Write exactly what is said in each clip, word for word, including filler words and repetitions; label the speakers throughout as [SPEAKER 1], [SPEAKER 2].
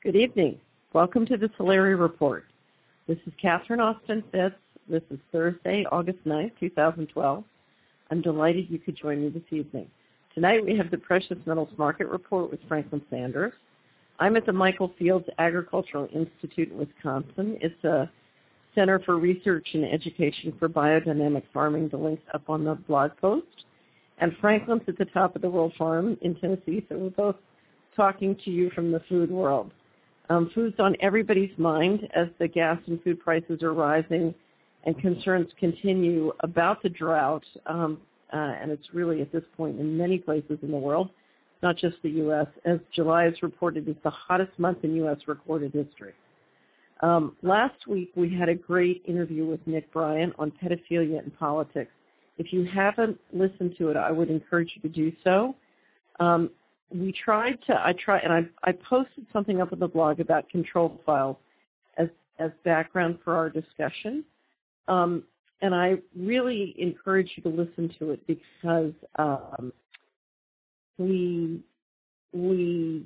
[SPEAKER 1] Good evening. Welcome to the Solari Report. This is Catherine Austin Fitz. This is Thursday, August ninth, two thousand twelve. I'm delighted you could join me this evening. Tonight we have the Precious Metals Market Report with Franklin Sanders. I'm at the Michael Fields Agricultural Institute in Wisconsin. It's a Center for Research and Education for Biodynamic Farming. The link's up on the blog post. And Franklin's at the top of the world farm in Tennessee, so we're both talking to you from the food world. Um, food's on everybody's mind as the gas and food prices are rising and concerns continue about the drought, um, uh, and it's really at this point in many places in the world, not just the U S, as July is reported is the hottest month in U S recorded history. Um, last week we had a great interview with Nick Bryant on pedophilia and politics. If you haven't listened to it, I would encourage you to do so. Um, We tried to, I try, and I, I posted something up on the blog about control files as, as background for our discussion. Um, and I really encourage you to listen to it because um, we, we,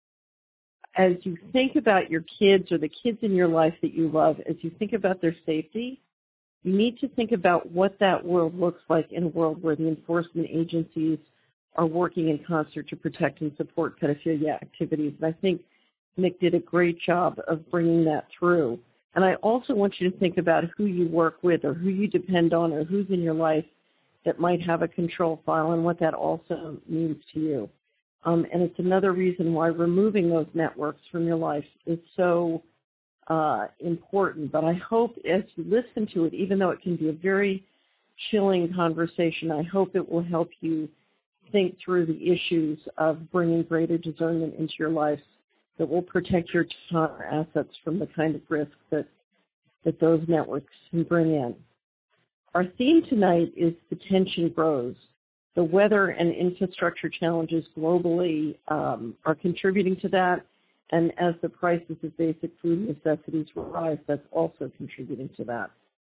[SPEAKER 1] as you think about your kids or the kids in your life that you love, as you think about their safety, you need to think about what that world looks like in a world where the enforcement agencies are working in concert to protect and support pedophilia activities. And I think Nick did a great job of bringing that through. And I also want you to think about who you work with or who you depend on or who's in your life that might have a control file and what that also means to you. Um, and it's another reason why removing those networks from your life is so uh, important. But I hope as you listen to it, even though it can be a very chilling conversation, I hope it will help you think through the issues of bringing greater discernment into your life that will protect your time or assets from the kind of risk that, that those networks can bring in. Our theme tonight is the tension grows. The weather and infrastructure challenges globally um, are contributing to that, and as the prices of basic food necessities rise, that's also contributing to that.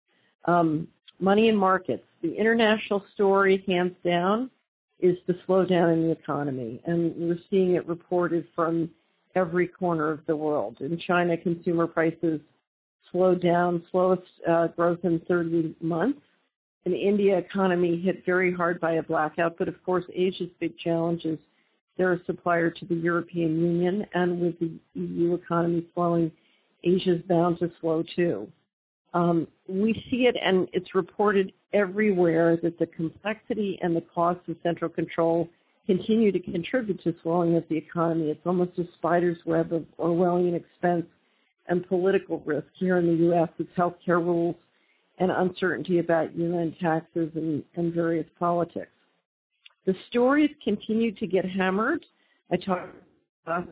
[SPEAKER 1] Um, money and markets. The international story, hands down, is the slowdown in the economy, and we're seeing it reported from every corner of the world. In China, consumer prices slowed down, slowest uh, growth in thirty months. In India, economy hit very hard by a blackout, but of course, Asia's big challenge is they're a supplier to the European Union, and with the E U economy slowing, Asia's bound to slow too. Um, we see it, and it's reported everywhere that the complexity and the cost of central control continue to contribute to slowing of the economy. It's almost a spider's web of Orwellian expense and political risk. Here in the U S, it's healthcare rules and uncertainty about U N taxes and, and various politics. The stories continue to get hammered. I talk about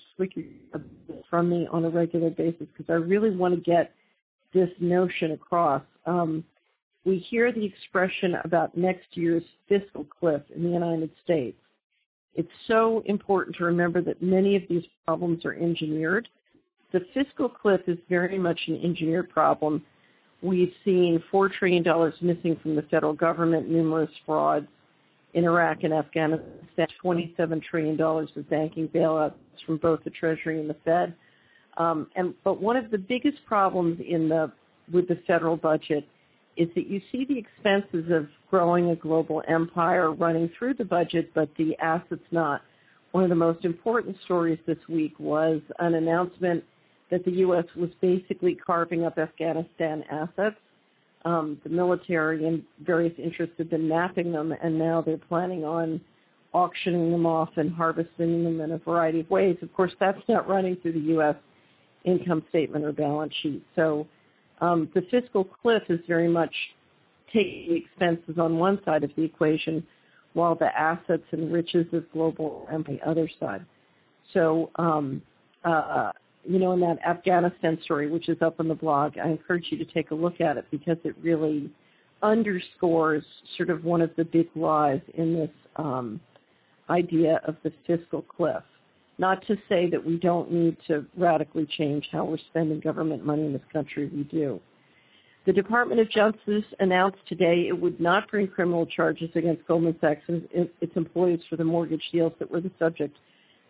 [SPEAKER 1] from me on a regular basis because I really want to get this notion across. Um, we hear the expression about next year's fiscal cliff in the United States. It's so important to remember that many of these problems are engineered. The fiscal cliff is very much an engineered problem. We've seen four trillion dollars missing from the federal government, numerous frauds in Iraq and Afghanistan, twenty-seven trillion dollars of banking bailouts from both the Treasury and the Fed. Um, and but one of the biggest problems in the with the federal budget is that you see the expenses of growing a global empire running through the budget, but the assets not. One of the most important stories this week was an announcement that the U S was basically carving up Afghanistan assets. Um, the military and various interests have been mapping them, and now they're planning on auctioning them off and harvesting them in a variety of ways. Of course, that's not running through the U S income statement or balance sheet. So um, the fiscal cliff is very much taking the expenses on one side of the equation while the assets and riches of global on the other side. So, um, uh, you know, in that Afghanistan story, which is up on the blog, I encourage you to take a look at it because it really underscores sort of one of the big lies in this um, idea of the fiscal cliff. Not to say that we don't need to radically change how we're spending government money in this country. We do. The Department of Justice announced today it would not bring criminal charges against Goldman Sachs and its employees for the mortgage deals that were the subject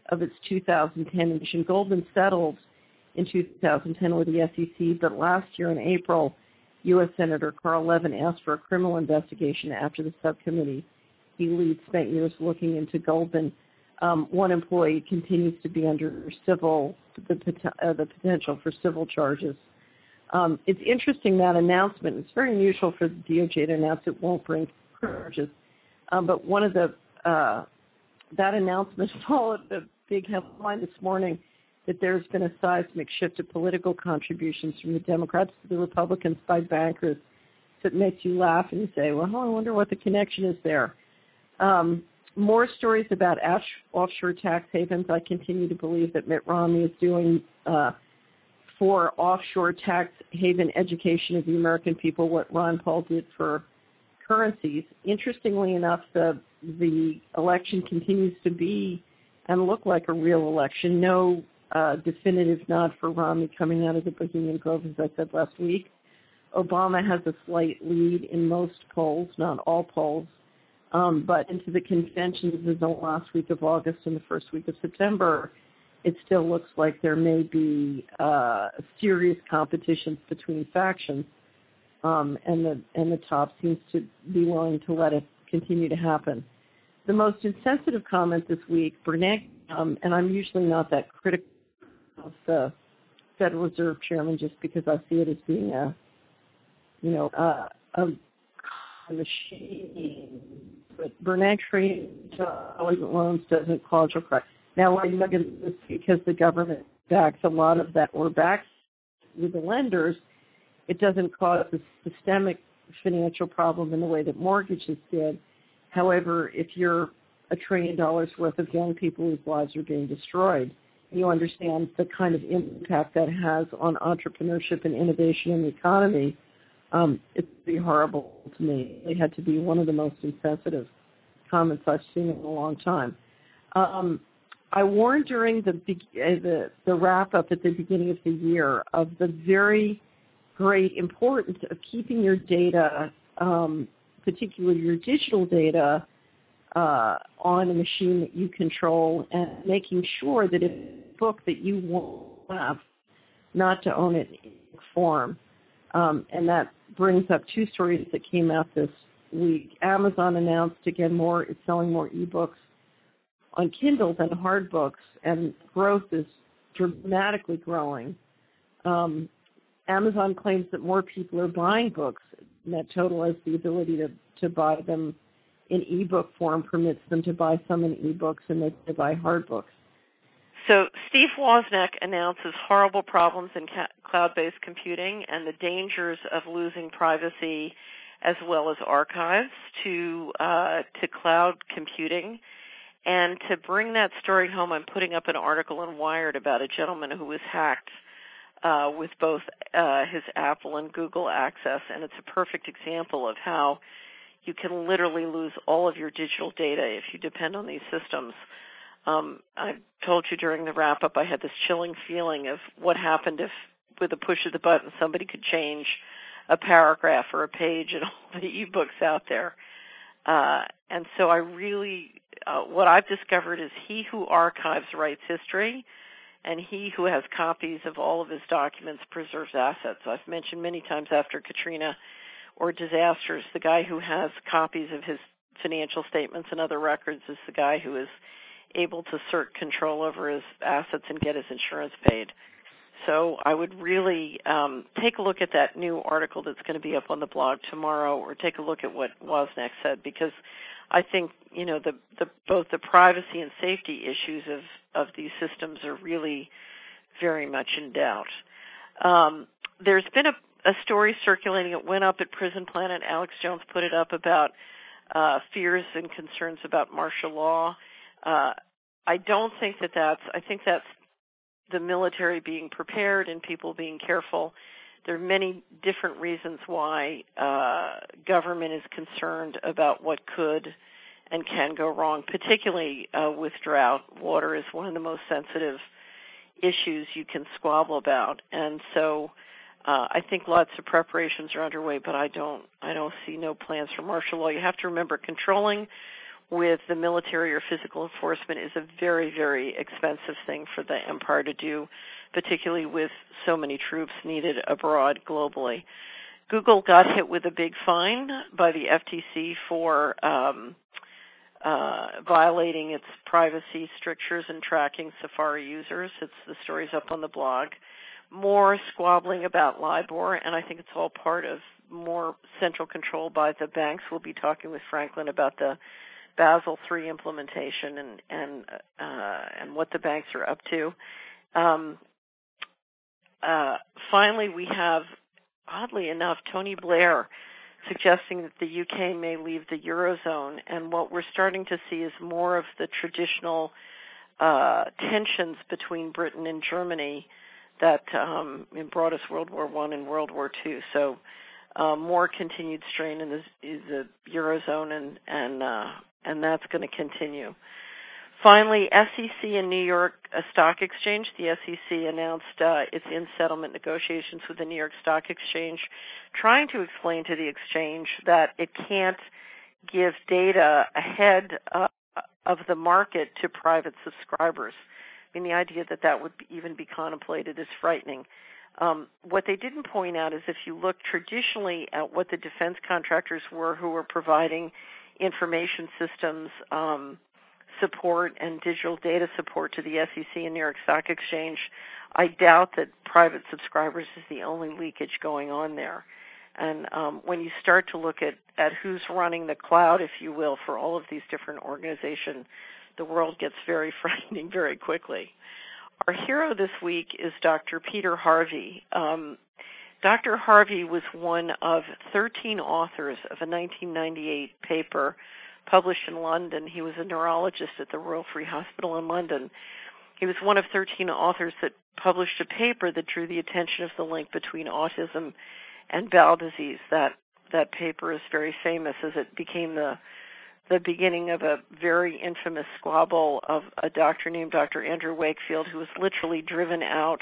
[SPEAKER 1] of its two thousand ten emission. Goldman settled in two thousand ten with the S E C, but last year in April, U S Senator Carl Levin asked for a criminal investigation after the subcommittee he leads spent years looking into Goldman. Um, one employee continues to be under civil, the, uh, the potential for civil charges. Um, it's interesting, that announcement. It's very unusual for the D O J to announce it won't bring charges. Um, but one of the, uh, that announcement followed the big headline this morning that there's been a seismic shift of political contributions from the Democrats to the Republicans by bankers. So it makes you laugh and you say, well, I wonder what the connection is there. Um, more stories about ash, offshore tax havens. I continue to believe that Mitt Romney is doing uh, for offshore tax haven education of the American people what Ron Paul did for currencies. Interestingly enough, the the election continues to be and look like a real election. No uh, definitive nod for Romney coming out of the Bohemian Grove, as I said last week. Obama has a slight lead in most polls, not all polls. Um, but into the conventions in the last week of August and the first week of September, it still looks like there may be uh, serious competition between factions, um, and the and the top seems to be willing to let it continue to happen. The most insensitive comment this week, Bernanke, um, and I'm usually not that critical of the Federal Reserve Chairman just because I see it as being a, you know, uh, a machine. But Bernanke trading loans doesn't cause a crash. Now, I know this because the government backs a lot of that, or backs with the lenders, it doesn't cause a systemic financial problem in the way that mortgages did. However, if you're a trillion dollars worth of young people whose lives are being destroyed, you understand the kind of impact that has on entrepreneurship and innovation in the economy. Um, it's pretty horrible to me. It had to be one of the most insensitive comments I've seen in a long time. Um, I warned during the, uh, the the wrap-up at the beginning of the year of the very great importance of keeping your data, um, particularly your digital data, uh, on a machine that you control, and making sure that it's a book that you won't have, not to own it in form. Um, and that brings up two stories that came out this week. Amazon announced again more, it's selling more ebooks on Kindle than hard books, and growth is dramatically growing. Um, Amazon claims that more people are buying books. NetTotal has the ability to, to buy them in ebook form, permits them to buy some in ebooks, and they, they buy hard books.
[SPEAKER 2] So Steve Wozniak announces horrible problems in ca- cloud-based computing and the dangers of losing privacy as well as archives to uh, to cloud computing. And to bring that story home, I'm putting up an article in Wired about a gentleman who was hacked uh, with both uh, his Apple and Google access, and it's a perfect example of how you can literally lose all of your digital data if you depend on these systems. Um, I told you during the wrap-up I had this chilling feeling of what happened if, with a push of the button, somebody could change a paragraph or a page in all the ebooks out there. Uh, and so I really, uh, what I've discovered is he who archives writes history, and he who has copies of all of his documents preserves assets. I've mentioned many times after Katrina or disasters, the guy who has copies of his financial statements and other records is the guy who is able to assert control over his assets and get his insurance paid. So I would really um, take a look at that new article that's going to be up on the blog tomorrow, or take a look at what Wozniak said, because I think, you know, the, the both the privacy and safety issues of, of these systems are really very much in doubt. Um, there's been a, a story circulating. It went up at Prison Planet. Alex Jones put it up about uh, fears and concerns about martial law. Uh, I don't think that that's, I think that's the military being prepared and people being careful. There are many different reasons why uh, government is concerned about what could and can go wrong, particularly uh, with drought. Water is one of the most sensitive issues you can squabble about. And so uh, I think lots of preparations are underway, but I don't, I don't see no plans for martial law. You have to remember, controlling with the military or physical enforcement is a very, very expensive thing for the empire to do, particularly with so many troops needed abroad globally. Google got hit with a big fine by the F T C for um, uh, violating its privacy strictures and tracking Safari users. It's the story's up on the blog. More squabbling about LIBOR, and I think it's all part of more central control by the banks. We'll be talking with Franklin about the Basel three implementation and and uh, and what the banks are up to. Um, uh, finally, we have, oddly enough, Tony Blair suggesting that the U K may leave the Eurozone, and what we're starting to see is more of the traditional uh, tensions between Britain and Germany that um, brought us World War One and World War Two. So uh, more continued strain in the, in the Eurozone, and and uh, and that's going to continue. Finally, S E C and New York Stock Exchange. The S E C announced uh, it's in settlement negotiations with the New York Stock Exchange, trying to explain to the exchange that it can't give data ahead uh, of the market to private subscribers. I mean, the idea that that would even be contemplated is frightening. Um, what they didn't point out is if you look traditionally at what the defense contractors were who were providing information systems um, support and digital data support to the S E C and New York Stock Exchange, I doubt that private subscribers is the only leakage going on there. And um, when you start to look at, at who's running the cloud, if you will, for all of these different organizations, the world gets very frightening very quickly. Our hero this week is Doctor Peter Harvey. Um, Doctor Harvey was one of thirteen authors of a nineteen ninety-eight paper published in London. He was a neurologist at the Royal Free Hospital in London. He was one of thirteen authors that published a paper that drew the attention of the link between autism and bowel disease. That that paper is very famous as it became the the beginning of a very infamous squabble of a doctor named Doctor Andrew Wakefield, who was literally driven out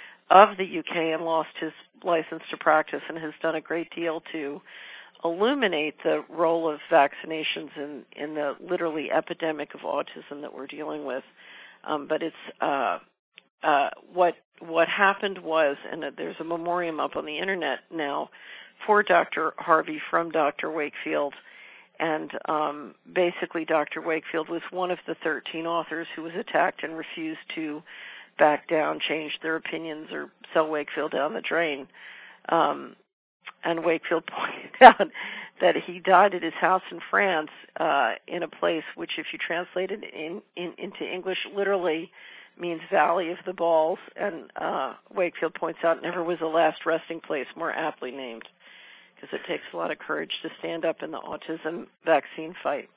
[SPEAKER 2] of the U K and lost his license to practice, and has done a great deal to illuminate the role of vaccinations in, in the literally epidemic of autism that we're dealing with. Um, but it's uh, uh, what what happened was, and there's a memoriam up on the internet now for Doctor Harvey from Doctor Wakefield. And um, basically, Doctor Wakefield was one of the thirteen authors who was attacked and refused to back down, change their opinions, or sell Wakefield down the drain. Um, and Wakefield pointed out that he died at his house in France uh, in a place which, if you translate it in, in, into English, literally means Valley of the Balls. And uh, Wakefield points out never was a last resting place more aptly named, because it takes a lot of courage to stand up in the autism vaccine fight.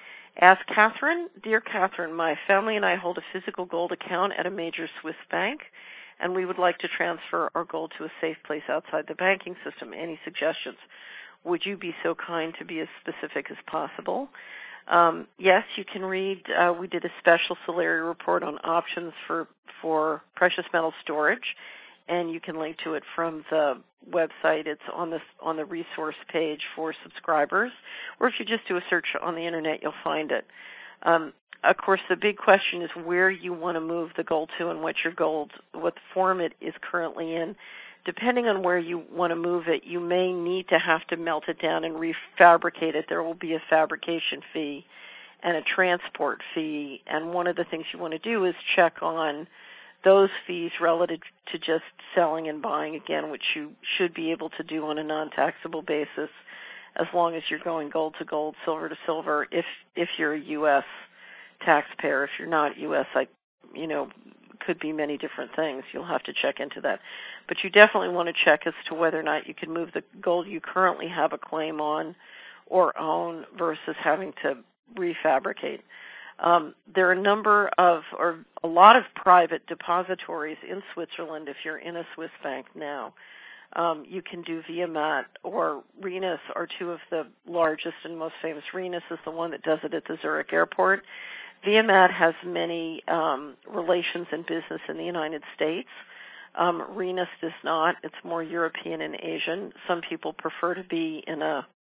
[SPEAKER 2] Ask Catherine. Dear Catherine, my family and I hold a physical gold account at a major Swiss bank, and we would like to transfer our gold to a safe place outside the banking system. Any suggestions? Would you be so kind to be as specific as possible? Um, yes, you can read. Uh, we did a special Solari report on options for, for precious metal storage, and you can link to it from the website. It's on the on the resource page for subscribers, or if you just do a search on the internet, you'll find it. Um, of course, the big question is where you want to move the gold to and what your gold, what form it is currently in. Depending on where you want to move it, you may need to have to melt it down and refabricate it. There will be a fabrication fee and a transport fee, and one of the things you want to do is check on those fees relative to just selling and buying again, which you should be able to do on a non-taxable basis as long as you're going gold to gold, silver to silver, if if you're a U S taxpayer. If you're not U S, I, you know, could be many different things. You'll have to check into that. But you definitely want to check as to whether or not you can move the gold you currently have a claim on or own versus having to refabricate. Um, there are a number of, or a lot of private depositories in Switzerland if you're in a Swiss bank now. Um, you can do Viamat or Renus are two of the largest and most famous. Renus is the one that does it at the Zurich airport. Viamat has many um, relations and business in the United States. Um, Renus does not. It's more European and Asian. Some people prefer to be in a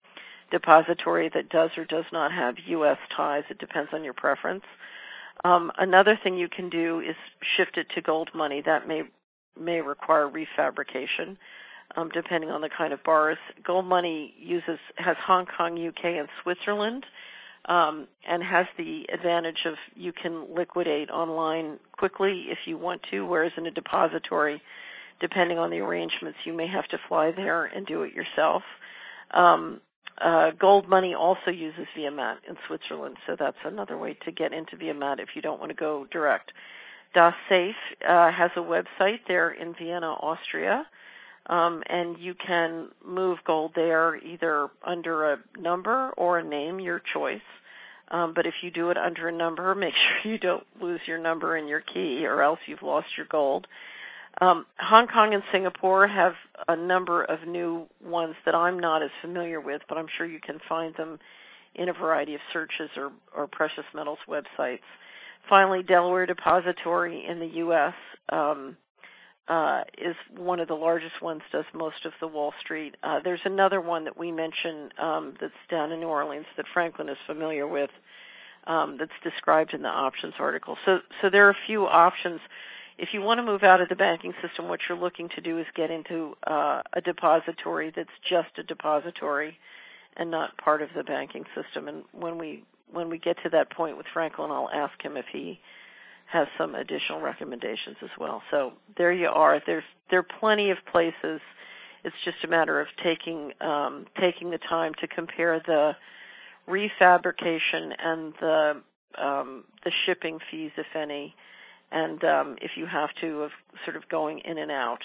[SPEAKER 2] depository that does or does not have U S ties. It depends on your preference. Um, another thing you can do is shift it to gold money. That may may require refabrication, um, depending on the kind of bars. Gold money uses has Hong Kong, U K, and Switzerland, um, and has the advantage of you can liquidate online quickly if you want to, whereas in a depository, depending on the arrangements, you may have to fly there and do it yourself. Um, uh, gold money also uses Viamat in Switzerland, so that's another way to get into Viamat if you don't want to go direct. DasSafe uh, has a website there in Vienna, Austria, um, and you can move gold there either under a number or a name, your choice. Um, but if you do it under a number, make sure you don't lose your number and your key, or else you've lost your gold. Um, Hong Kong and Singapore have a number of new ones that I'm not as familiar with, but I'm sure you can find them in a variety of searches or, or precious metals websites. Finally, Delaware Depository in the U S um, uh, is one of the largest ones, does most of the Wall Street. Uh, there's another one that we mention um, that's down in New Orleans that Franklin is familiar with, um, that's described in the options article. So, so there are a few options. If you want to move out of the banking system, what you're looking to do is get into uh, a depository that's just a depository and not part of the banking system. And when we when we get to that point with Franklin, I'll ask him if he has some additional recommendations as well. So there you are. There's there are plenty of places. It's just a matter of taking um, taking the time to compare the refabrication and the um, the shipping fees, if any. And um, if you have to, of sort of going in and out,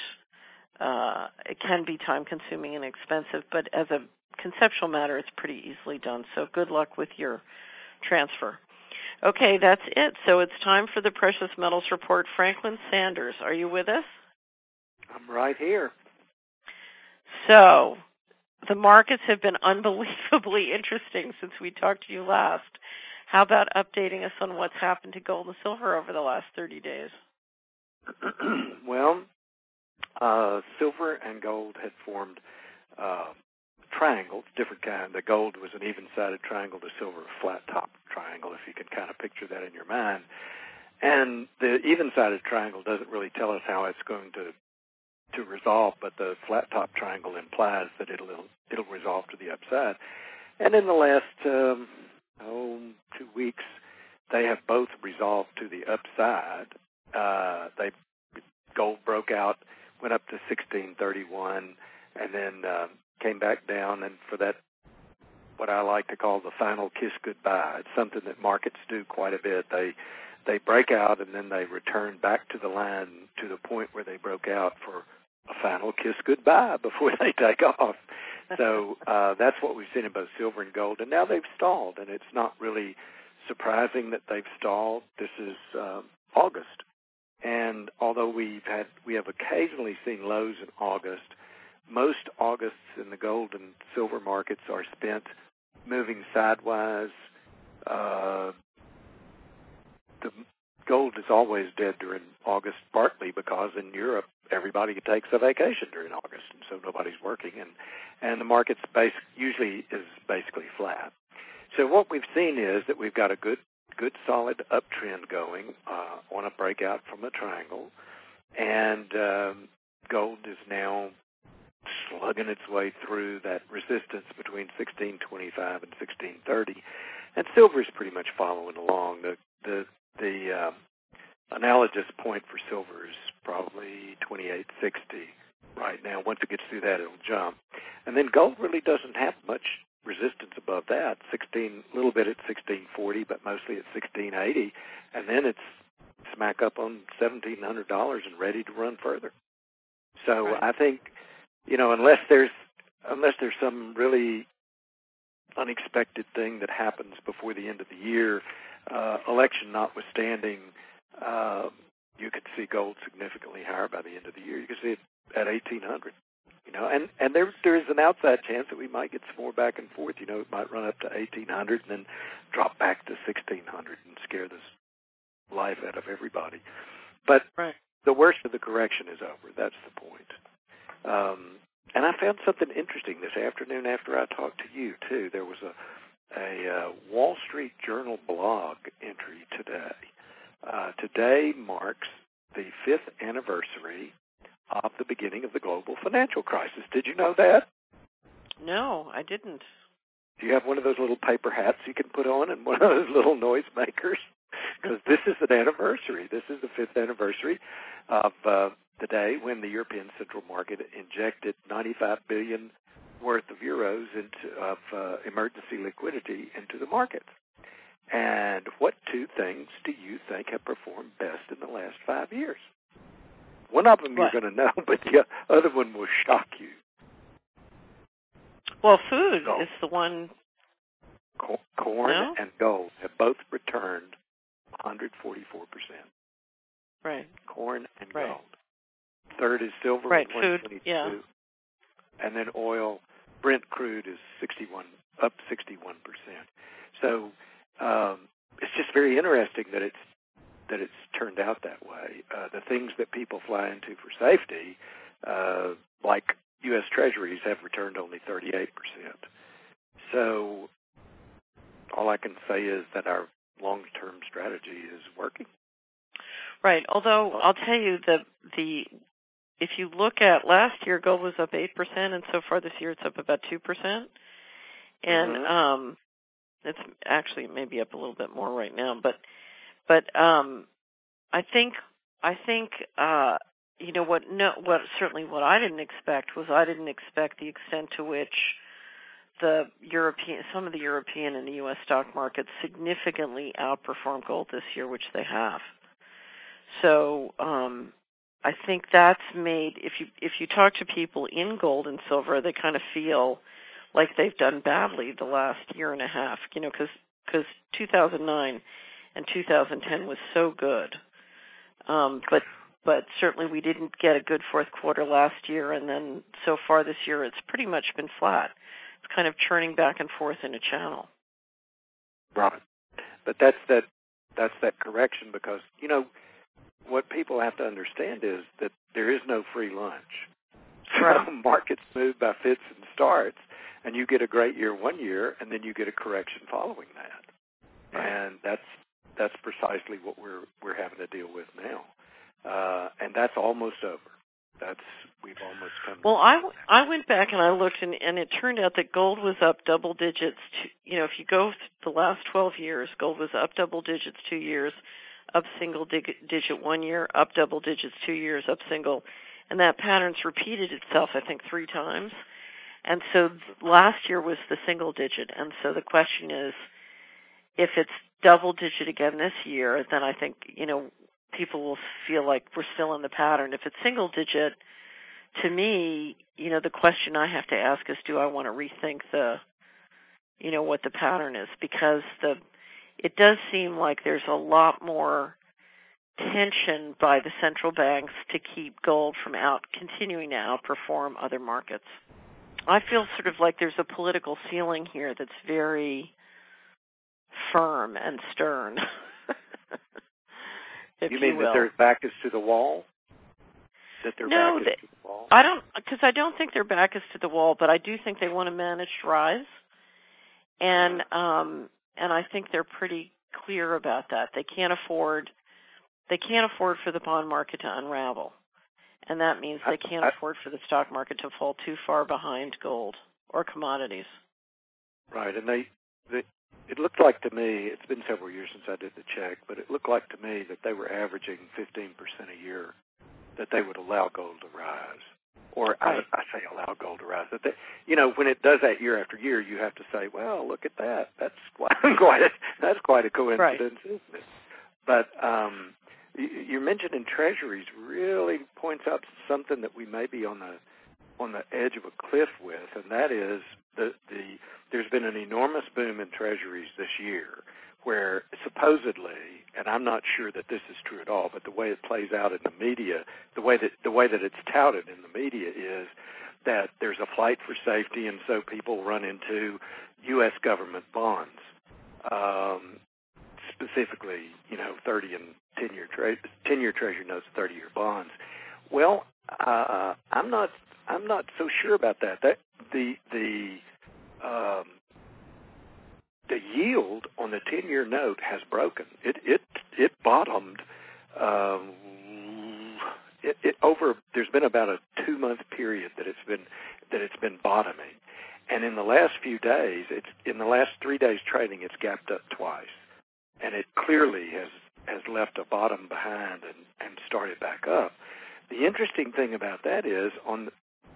[SPEAKER 2] uh, it can be time-consuming and expensive, but as a conceptual matter, it's pretty easily done. So good luck with your transfer. Okay, that's it. So it's time for the Precious Metals Report. Franklin Sanders, are you with us?
[SPEAKER 3] I'm right here.
[SPEAKER 2] So the markets have been unbelievably interesting since we talked to you last. How about updating us on what's happened to gold and silver over the last thirty days?
[SPEAKER 3] Well, uh, silver and gold had formed uh, triangles, different kind. The gold was an even-sided triangle, the silver a flat-top triangle, if you can kind of picture that in your mind. And the even-sided triangle doesn't really tell us how it's going to to resolve, but the flat-top triangle implies that it'll it'll resolve to the upside. And in the last um, oh, two weeks, they have both resolved to the upside. Uh, they gold broke out, went up to sixteen thirty-one, and then uh, came back down. And for that, what I like to call the final kiss goodbye, it's something that markets do quite a bit. They they break out and then they return back to the line to the point where they broke out for a final kiss goodbye before they take off. So uh, that's what we've seen in both silver and gold. And now they've stalled, and it's not really surprising that they've stalled. This is uh, August. And although we've had, we have occasionally seen lows in August, most Augusts in the gold and silver markets are spent moving sidewise. Uh, the gold is always dead during August, partly because in Europe everybody takes a vacation during August, and so nobody's working, and and the market's base usually is basically flat. So what we've seen is that we've got a good, good solid uptrend going uh, on a breakout from a triangle, and um, gold is now slugging its way through that resistance between sixteen twenty-five and sixteen thirty, and silver is pretty much following along. The the the uh, analogous point for silver is probably twenty-eight sixty right now. Once it gets through that, it'll jump. And then gold really doesn't have much resistance above that. sixteen, a little bit at sixteen forty, but mostly at sixteen eighty, and then it's smack up on seventeen hundred dollars and ready to run further. So right. I think, you know, unless there's unless there's some really unexpected thing that happens before the end of the year, uh, election notwithstanding, uh, you could see gold significantly higher by the end of the year. You could see it at eighteen hundred. You know, and, and there there is an outside chance that we might get some more back and forth. You know, it might run up to eighteen hundred and then drop back to sixteen hundred and scare the life out of everybody. But
[SPEAKER 2] right.
[SPEAKER 3] The worst of the correction is over. That's the point. Um, and I found something interesting this afternoon after I talked to you, too. There was a, a uh, Wall Street Journal blog entry today. Uh, today marks the fifth anniversary of the beginning of the global financial crisis. Did you know that?
[SPEAKER 2] No, I didn't.
[SPEAKER 3] Do you have one of those little paper hats you can put on and one of those little noise makers? Because this is an anniversary. This is the fifth anniversary of uh, the day when the European Central Market injected ninety-five billion worth of euros into, of uh, emergency liquidity into the markets. And what two things do you think have performed best in the last five years? One of them
[SPEAKER 2] what?
[SPEAKER 3] You're going to know, but the other one will shock you.
[SPEAKER 2] Well, food
[SPEAKER 3] Gold.
[SPEAKER 2] is the one.
[SPEAKER 3] Co- corn
[SPEAKER 2] no?
[SPEAKER 3] and gold have both returned one hundred forty-four percent.
[SPEAKER 2] Right.
[SPEAKER 3] Corn and
[SPEAKER 2] right.
[SPEAKER 3] gold. Third is silver
[SPEAKER 2] right.
[SPEAKER 3] with one
[SPEAKER 2] Food,
[SPEAKER 3] twenty-two.
[SPEAKER 2] yeah.
[SPEAKER 3] And then oil, Brent crude is sixty-one, up sixty-one percent. So um, it's just very interesting that it's that it's turned out that way. Uh, the things that people fly into for safety, uh, like U S Treasuries, have returned only thirty-eight percent. So all I can say is that our long-term strategy is working.
[SPEAKER 2] Right. Although I'll tell you the the if you look at last year, gold was up eight percent, and so far this year it's up about two percent. And
[SPEAKER 3] mm-hmm.
[SPEAKER 2] um, it's actually maybe up a little bit more right now. But but um, I think I think uh, you know what? No, what certainly what I didn't expect was I didn't expect the extent to which the European, some of the European and the U S stock markets significantly outperformed gold this year, which they have. So um, I think that's made, if you if you talk to people in gold and silver, they kind of feel like they've done badly the last year and a half, you know, because because two thousand nine and two thousand ten was so good. Um, but but certainly we didn't get a good fourth quarter last year, and then so far this year it's pretty much been flat. It's kind of churning back and forth in a channel.
[SPEAKER 3] Right. But that's that that's that correction, because, you know, what people have to understand is that there is no free lunch.
[SPEAKER 2] Right.
[SPEAKER 3] So markets move by fits and starts, and you get a great year one year, and then you get a correction following that.
[SPEAKER 2] Right.
[SPEAKER 3] And that's that's precisely what we're we're having to deal with now. Uh, and that's almost over. That's we've almost come.
[SPEAKER 2] Well, I, I went back and I looked, and, and it turned out that gold was up double digits. To, you know, if you go the last twelve years, gold was up double digits two years, up single digit one year, up double digits two years, up single, and that pattern's repeated itself, I think, three times. And so last year was the single digit, and so the question is, if it's double digit again this year, then I think, you know, people will feel like we're still in the pattern. If it's single digit, to me, you know, the question I have to ask is, do I want to rethink the, you know, what the pattern is? Because the, it does seem like there's a lot more tension by the central banks to keep gold from out continuing to outperform other markets. I feel sort of like there's a political ceiling here that's very firm and stern. If
[SPEAKER 3] you mean
[SPEAKER 2] you
[SPEAKER 3] that their back is to the wall? That their
[SPEAKER 2] no,
[SPEAKER 3] back
[SPEAKER 2] they,
[SPEAKER 3] is to the wall?
[SPEAKER 2] I don't, because I don't think their back is to the wall, but I do think they want a managed rise, and um, and I think they're pretty clear about that. They can't afford, they can't afford for the bond market to unravel, and that means they can't
[SPEAKER 3] I, I,
[SPEAKER 2] afford for the stock market to fall too far behind gold or commodities.
[SPEAKER 3] Right, and they, they it looked like to me, it's been several years since I did the check, but it looked like to me that they were averaging fifteen percent a year, that they would allow gold to rise. Or right. I, I say allow gold to rise. That they, you know, when it does that year after year, you have to say, well, look at that. That's quite, quite a, that's quite a coincidence, right. Isn't it? But um, you, you mentioned in treasuries really points out something that we may be on the on the edge of a cliff with, and that is the the there's been an enormous boom in treasuries this year, where supposedly, and I'm not sure that this is true at all, but the way it plays out in the media, the way that the way that it's touted in the media is that there's a flight for safety, and so people run into U S government bonds, um, specifically, you know, thirty and ten-year tre- ten-year Treasury notes, thirty-year bonds. Well, uh, I'm not I'm not so sure about that. That the the um, the yield on the ten-year note has broken. It it it bottomed. Um, it, it over. There's been about a two-month period that it's been that it's been bottoming, and in the last few days, it's in the last three days trading, it's gapped up twice, and it clearly has has left a bottom behind and, and started back up. The interesting thing about that is on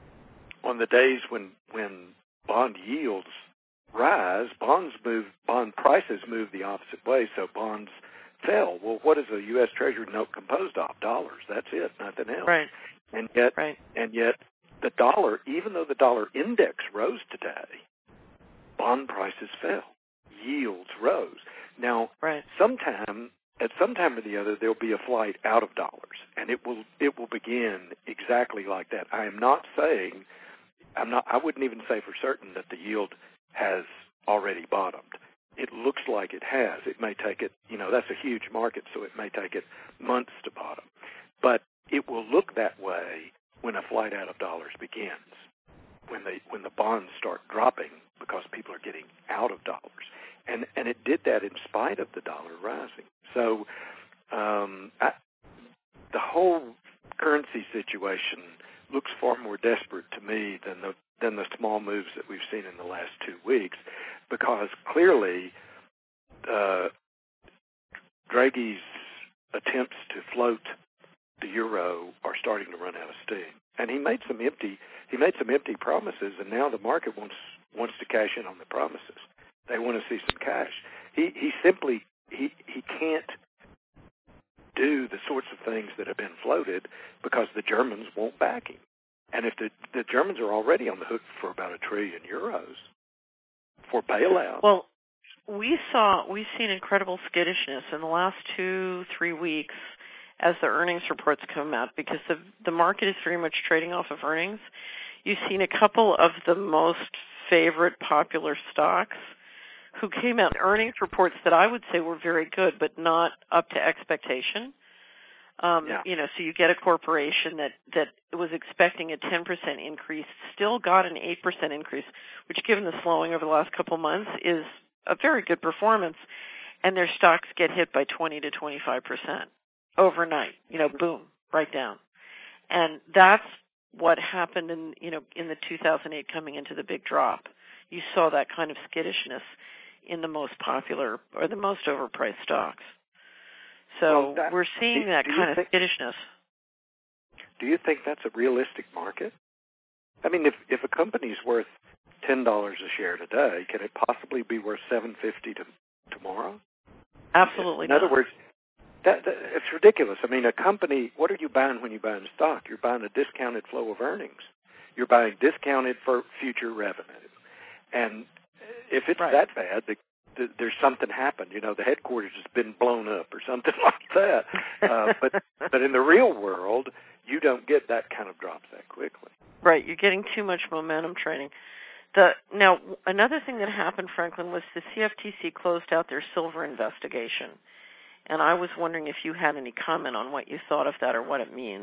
[SPEAKER 3] on the days when when bond yields rise, bonds move, bond prices move the opposite way, so bonds fell. Well, what is a U S Treasury note composed of? Dollars. That's it, nothing else.
[SPEAKER 2] Right.
[SPEAKER 3] And yet,
[SPEAKER 2] right.
[SPEAKER 3] and yet, the dollar, even though the dollar index rose today, bond prices fell. Yields rose. Now,
[SPEAKER 2] right.
[SPEAKER 3] sometime at some time or the other, there'll be a flight out of dollars, and it will it will begin exactly like that. I am not saying, I'm not. I wouldn't even say for certain that the yield has already bottomed. It looks like it has. It may take it, you know, that's a huge market, so it may take it months to bottom. But it will look that way when a flight out of dollars begins, when they when the bonds start dropping because people are getting out of dollars. And and it did that in spite of the dollar rising. So um, I, the whole currency situation looks far more desperate to me than the than the small moves that we've seen in the last two weeks, because clearly uh, Draghi's attempts to float the euro are starting to run out of steam. And he made some empty he made some empty promises, and now the market wants wants to cash in on the promises. They want to see some cash. He he simply he he can't do the sorts of things that have been floated because the Germans won't back him. And if the the Germans are already on the hook for about a trillion euros for bailout.
[SPEAKER 2] Well, we saw we've seen incredible skittishness in the last two three weeks as the earnings reports come out, because the the market is very much trading off of earnings. You've seen a couple of the most favorite popular stocks who came out in earnings reports that I would say were very good, but not up to expectation. Um,
[SPEAKER 3] yeah.
[SPEAKER 2] You know, so you get a corporation that, that was expecting a ten percent increase, still got an eight percent increase, which given the slowing over the last couple of months is a very good performance, and their stocks get hit by twenty to twenty-five percent overnight, you know, boom, right down. And that's what happened in, you know, in the two thousand eight coming into the big drop. You saw that kind of skittishness in the most popular or the most overpriced stocks. So
[SPEAKER 3] well, that,
[SPEAKER 2] we're seeing
[SPEAKER 3] do,
[SPEAKER 2] that
[SPEAKER 3] do
[SPEAKER 2] kind of
[SPEAKER 3] think,
[SPEAKER 2] skittishness.
[SPEAKER 3] Do you think that's a realistic market? I mean, if if a company's worth ten dollars a share today, can it possibly be worth seven fifty to tomorrow?
[SPEAKER 2] Absolutely
[SPEAKER 3] In
[SPEAKER 2] not.
[SPEAKER 3] other words, that, that it's ridiculous. I mean, a company, what are you buying when you buy a stock? You're buying a discounted flow of earnings. You're buying discounted for future revenue. And if it's
[SPEAKER 2] right.
[SPEAKER 3] that bad, the, the, there's something happened. You know, the headquarters has been blown up or something like that. Uh, but but in the real world, you don't get that kind of drop that quickly.
[SPEAKER 2] Right. You're getting too much momentum trading. The, now, another thing that happened, Franklin, was the C F T C closed out their silver investigation. And I was wondering if you had any comment on what you thought of that or what it means.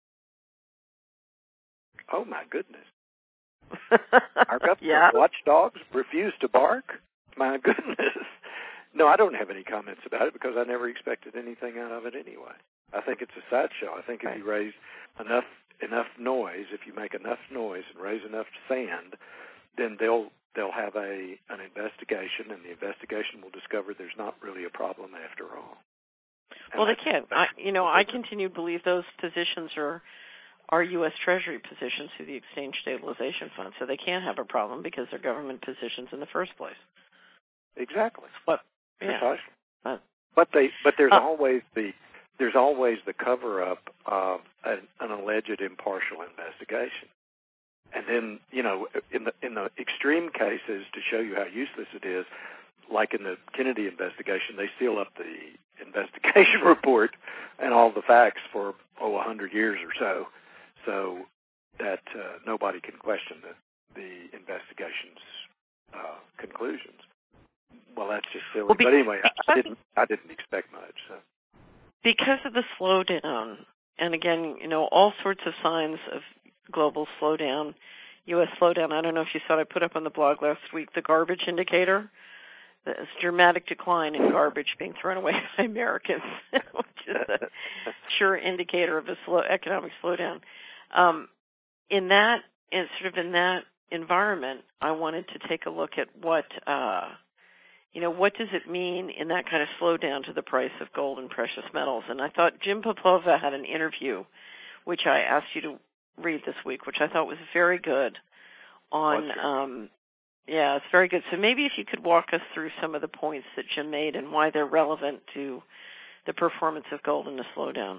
[SPEAKER 3] Oh, my goodness. Our government
[SPEAKER 2] yeah.
[SPEAKER 3] watchdogs refuse to bark? My goodness. No, I don't have any comments about it because I never expected anything out of it anyway. I think it's a sideshow. I think if
[SPEAKER 2] right.
[SPEAKER 3] you raise enough enough noise, if you make enough noise and raise enough sand, then they'll they'll have a an investigation, and the investigation will discover there's not really a problem after all. And
[SPEAKER 2] well, they can't. I, you know, I continue to believe those positions are are U S Treasury positions through the Exchange Stabilization Fund, so they can't have a problem because they're government positions in the first place.
[SPEAKER 3] Exactly.
[SPEAKER 2] But yeah.
[SPEAKER 3] Precisely.
[SPEAKER 2] But,
[SPEAKER 3] but they but there's
[SPEAKER 2] uh,
[SPEAKER 3] always the there's always the cover up of an, an alleged impartial investigation. And then, you know, in the in the extreme cases, to show you how useless it is, like in the Kennedy investigation, they seal up the investigation report and all the facts for, oh, a hundred years or so, so that uh, nobody can question the, the investigation's uh, conclusions. Well, that's just silly.
[SPEAKER 2] well,
[SPEAKER 3] but anyway, I, I didn't I didn't expect much. So.
[SPEAKER 2] Because of the slowdown, and again, you know, all sorts of signs of global slowdown, U S slowdown. I don't know if you saw it, I put up on the blog last week, the garbage indicator. There's dramatic decline in garbage being thrown away by Americans, which is a sure indicator of a slow economic slowdown. Um, in that, in sort of in that environment, I wanted to take a look at what, uh, you know, what does it mean in that kind of slowdown to the price of gold and precious metals? And I thought Jim Popova had an interview, which I asked you to read this week, which I thought was very good on. Um, Yeah, it's very good. So maybe if you could walk us through some of the points that Jim made and why they're relevant to the performance of gold in a slowdown.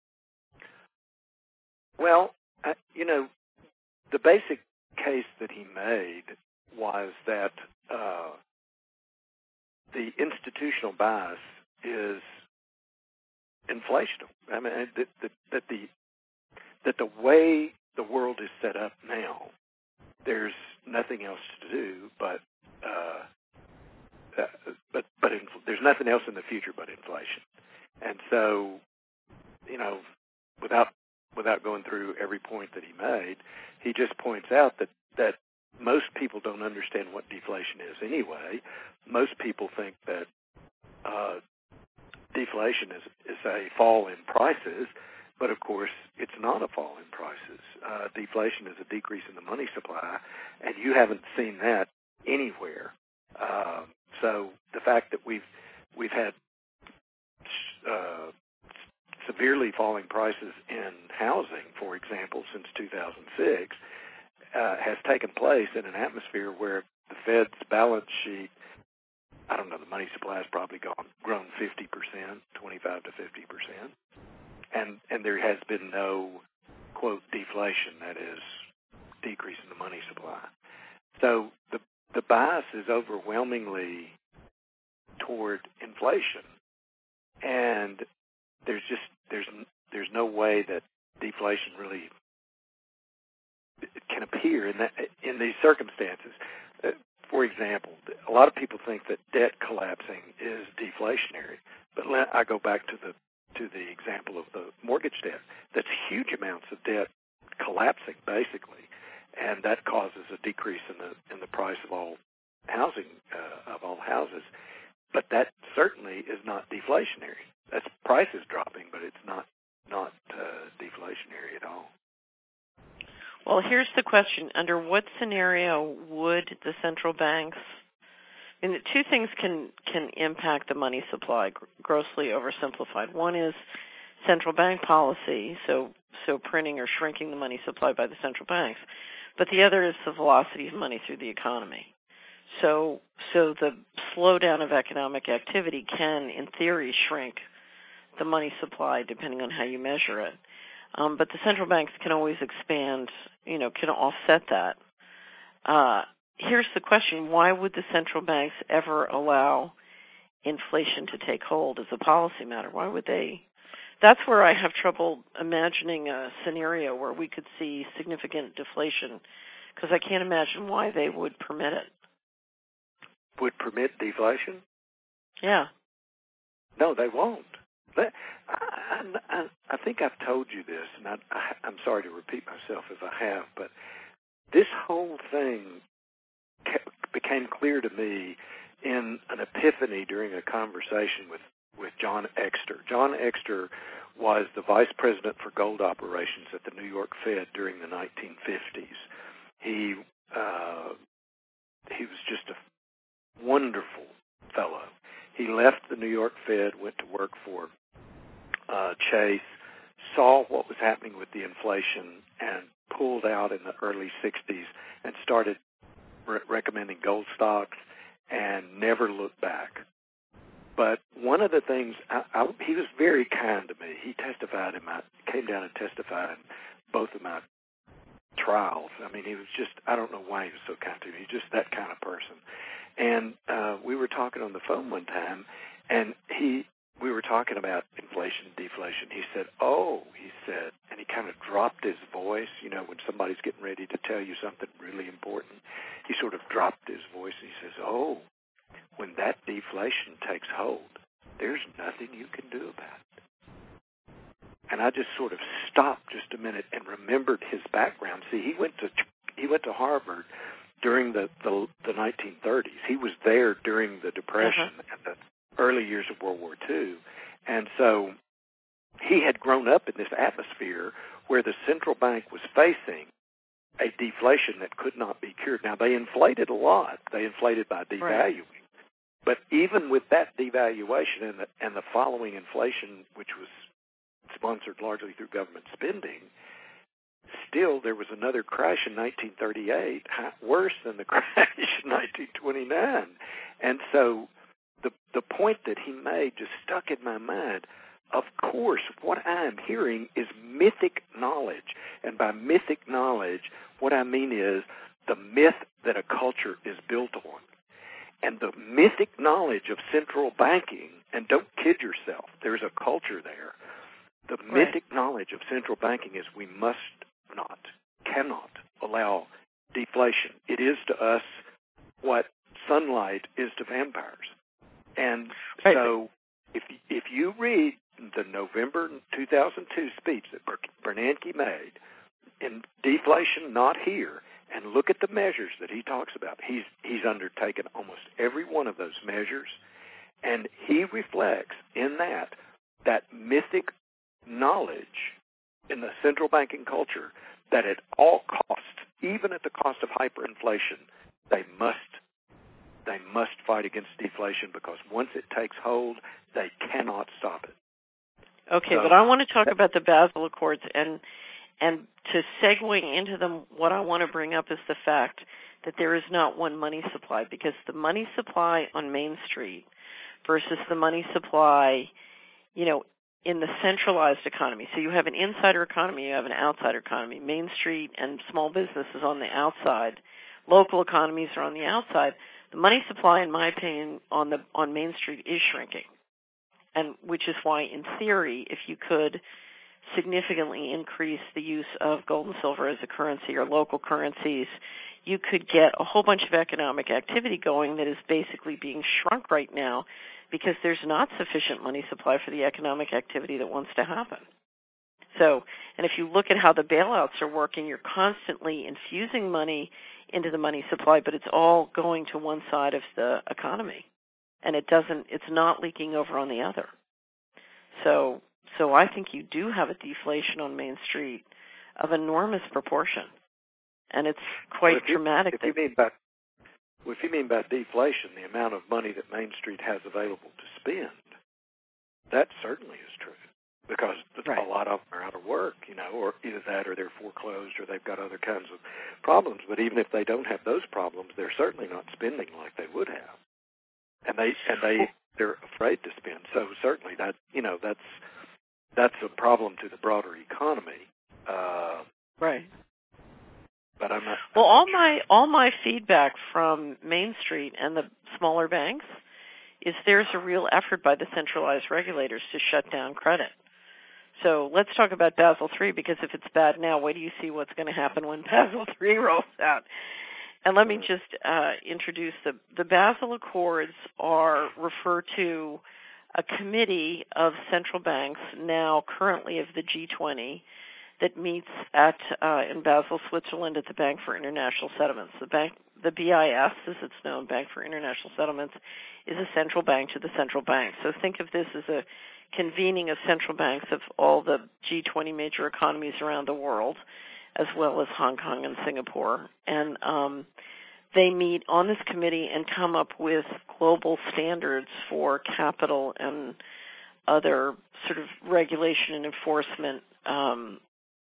[SPEAKER 3] Well, uh, you know, the basic case that he made was that uh, the institutional bias is inflationary. I mean, that, that, that the that the way the world is set up now, there's nothing else to do but uh, uh, but but inf- there's nothing else in the future but inflation. And so, you know, without without going through every point that he made, he just points out that that most people don't understand what deflation is anyway. Most people think that uh, deflation is is a fall in prices. But, of course, it's not a fall in prices. Uh, deflation is a decrease in the money supply, and you haven't seen that anywhere. Uh, so the fact that we've we've had uh, severely falling prices in housing, for example, since two thousand six, uh, has taken place in an atmosphere where the Fed's balance sheet, I don't know, the money supply has probably gone grown fifty percent, twenty-five to fifty percent. And and there has been no, quote, deflation, that is, decrease in the money supply. So the the bias is overwhelmingly toward inflation, and there's just there's there's no way that deflation really can appear in that in these circumstances. Uh, for example, a lot of people think that debt collapsing is deflationary, but let, I go back to the to the example of the mortgage debt. That's huge amounts of debt collapsing, basically, and that causes a decrease in the in the price of all housing uh, of all houses. But that certainly is not deflationary. That's prices dropping, but it's not not uh, deflationary at all.
[SPEAKER 2] Well, here's the question: under what scenario would the central banks? I mean, two things can, can impact the money supply, gr- grossly oversimplified. One is central bank policy, so so printing or shrinking the money supply by the central banks. But the other is the velocity of money through the economy. So so the slowdown of economic activity can, in theory, shrink the money supply, depending on how you measure it. Um, but the central banks can always expand, you know, can offset that. Uh, Here's the question: why would the central banks ever allow inflation to take hold as a policy matter? Why would they? That's where I have trouble imagining a scenario where we could see significant deflation, because I can't imagine why they would permit it.
[SPEAKER 3] Would permit deflation?
[SPEAKER 2] Yeah.
[SPEAKER 3] No, they won't. I, I, I think I've told you this, and I, I, I'm sorry to repeat myself if I have, but this whole thing became clear to me in an epiphany during a conversation with, with John Exter. John Exter was the vice president for gold operations at the New York Fed during the nineteen fifties. He uh, he was just a wonderful fellow. He left the New York Fed, went to work for uh, Chase, saw what was happening with the inflation, and pulled out in the early sixties and started re- recommending gold stocks and never looked back. But one of the things, I, I, he was very kind to me. He testified in my, came down and testified in both of my trials. I mean, he was just, I don't know why he was so kind to me. He's just that kind of person. And uh, we were talking on the phone one time, and he, we were talking about inflation, deflation. He said, oh, he said, and he kind of dropped his voice. You know, when somebody's getting ready to tell you something really important, he sort of dropped his voice, and he says, oh, when that deflation takes hold, there's nothing you can do about it. and I just sort of stopped just a minute and remembered his background. See, he went to he went to Harvard during the, the, the nineteen thirties. He was there during the Depression uh-huh. and the early years of World War Two. And so he had grown up in this atmosphere where the central bank was facing a deflation that could not be cured. Now, they inflated a lot. They inflated by devaluing. Right. But even with that devaluation and the, and the following inflation, which was sponsored largely through government spending, still there was another crash in nineteen thirty-eight, worse than the crash in nineteen twenty-nine. And so the the point that he made just stuck in my mind. Of course, what I am hearing is mythic knowledge. And by mythic knowledge, what I mean is the myth that a culture is built on. And the mythic knowledge of central banking, and don't kid yourself, there's a culture there. The right. mythic knowledge of central banking is we must not, cannot allow deflation. It is to us what sunlight is to vampires. And right. so if if you read the November two thousand two speech that Bernanke made in Deflation Not Here, and look at the measures that he talks about. He's he's undertaken almost every one of those measures, and he reflects in that that mythic knowledge in the central banking culture that at all costs, even at the cost of hyperinflation, they must they must fight against deflation, because once it takes hold, they cannot stop it.
[SPEAKER 2] Okay,
[SPEAKER 3] so,
[SPEAKER 2] but I want to talk about the Basel Accords, and and to segue into them, what I want to bring up is the fact that there is not one money supply, because the money supply on Main Street versus the money supply, you know, in the centralized economy. So you have an insider economy, you have an outsider economy. Main Street and small businesses on the outside. Local economies are on the outside. The money supply, in my opinion, on the on Main Street is shrinking. And which is why, in theory, if you could significantly increase the use of gold and silver as a currency or local currencies, you could get a whole bunch of economic activity going that is basically being shrunk right now because there's not sufficient money supply for the economic activity that wants to happen. So, and if you look at how the bailouts are working, you're constantly infusing money into the money supply, but it's all going to one side of the economy. And it doesn't, it's not leaking over on the other. So, so I think you do have a deflation on Main Street of enormous proportion. And it's quite
[SPEAKER 3] well, if you,
[SPEAKER 2] dramatic.
[SPEAKER 3] If you, mean by, well, if you mean by deflation, the amount of money that Main Street has available to spend, that certainly is true. Because right. a lot of them are out of work, you know, or either that or they're foreclosed or they've got other kinds of problems. But even if they don't have those problems, they're certainly not spending like they would have. And they and they they're afraid to spend. So certainly that you know that's that's a problem to the broader economy. Uh,
[SPEAKER 2] right.
[SPEAKER 3] But I'm not.
[SPEAKER 2] Well,
[SPEAKER 3] I'm
[SPEAKER 2] all
[SPEAKER 3] not
[SPEAKER 2] my
[SPEAKER 3] sure.
[SPEAKER 2] all my feedback from Main Street and the smaller banks is there's a real effort by the centralized regulators to shut down credit. So let's talk about Basel three, because if it's bad now, wait do you see what's going to happen when Basel three rolls out. And let me just uh, introduce the, the Basel Accords are refer to a committee of central banks, now currently of the G twenty, that meets at uh, in Basel, Switzerland, at the Bank for International Settlements. The bank, the B I S, as it's known, Bank for International Settlements, is a central bank to the central bank. So think of this as a convening of central banks of all the G twenty major economies around the world, as well as Hong Kong and Singapore. And um, they meet on this committee and come up with global standards for capital and other sort of regulation and enforcement, um,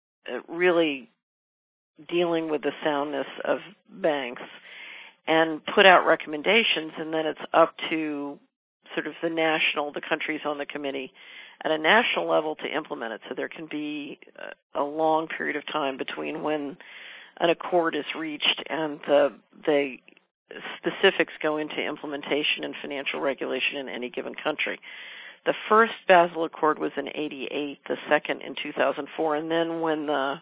[SPEAKER 2] really dealing with the soundness of banks, and put out recommendations, and then it's up to sort of the national, the countries on the committee at a national level to implement it. So there can be a long period of time between when an accord is reached and the, the specifics go into implementation and financial regulation in any given country. The first Basel Accord was in eighty-eight, the second in two thousand four, and then when the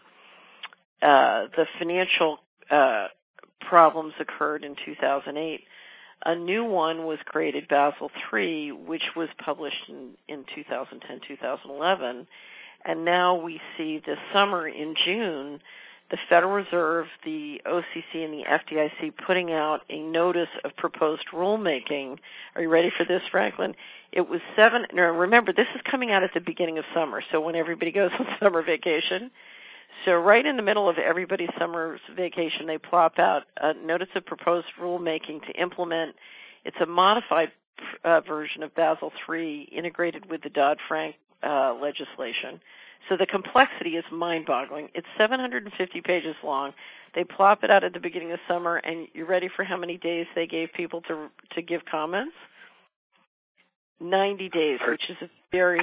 [SPEAKER 2] uh, the financial uh, problems occurred in two thousand eight, a new one was created, Basel three, which was published in, in two thousand ten, two thousand eleven, And now we see this summer in June, the Federal Reserve, the O C C, and the F D I C putting out a notice of proposed rulemaking. Are you ready for this, Franklin? It was seven, no, remember, this is coming out at the beginning of summer, so when everybody goes on summer vacation. So right in the middle of everybody's summer vacation, they plop out a notice of proposed rulemaking to implement, it's a modified uh, version of Basel three integrated with the Dodd-Frank uh, legislation. So the complexity is mind-boggling. It's seven hundred fifty pages long. They plop it out at the beginning of summer, and you ready for how many days they gave people to to give comments? ninety days, which is a very,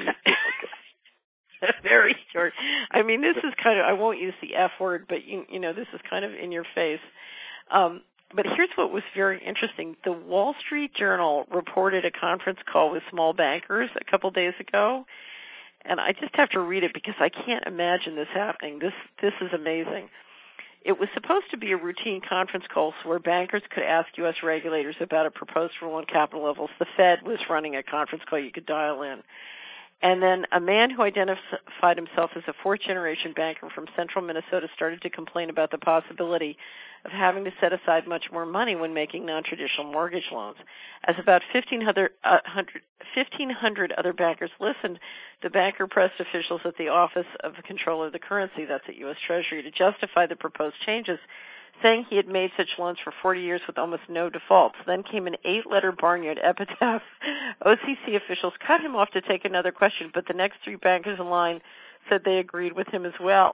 [SPEAKER 2] very short. I mean, this is kind of, I won't use the F word, but, you, you know, this is kind of in your face. Um, but here's what was very interesting. The Wall Street Journal reported a conference call with small bankers a couple days ago, and I just have to read it because I can't imagine this happening. This this is amazing. It was supposed to be a routine conference call where bankers could ask U S regulators about a proposed rule on capital levels. The Fed was running a conference call you could dial in. And then a man who identified himself as a fourth-generation banker from central Minnesota started to complain about the possibility of having to set aside much more money when making non-traditional mortgage loans. As about fifteen hundred other bankers listened, the banker pressed officials at the Office of the Comptroller of the Currency, that's at U S Treasury, to justify the proposed changes, saying he had made such loans for forty years with almost no defaults. Then came an eight-letter barnyard epitaph. O C C officials cut him off to take another question, but the next three bankers in line said they agreed with him as well.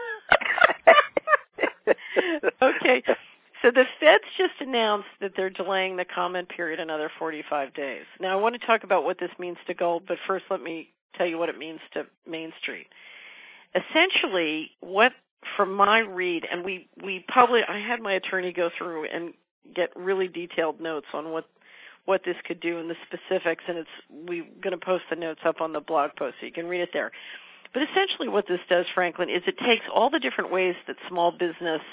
[SPEAKER 2] Okay, so the Fed's just announced that they're delaying the comment period another forty-five days. Now, I want to talk about what this means to gold, but first let me tell you what it means to Main Street. Essentially, what from my read, and we, we probably, I had my attorney go through and get really detailed notes on what what this could do and the specifics, and it's we're going to post the notes up on the blog post so you can read it there. But essentially what this does, Franklin, is it takes all the different ways that small business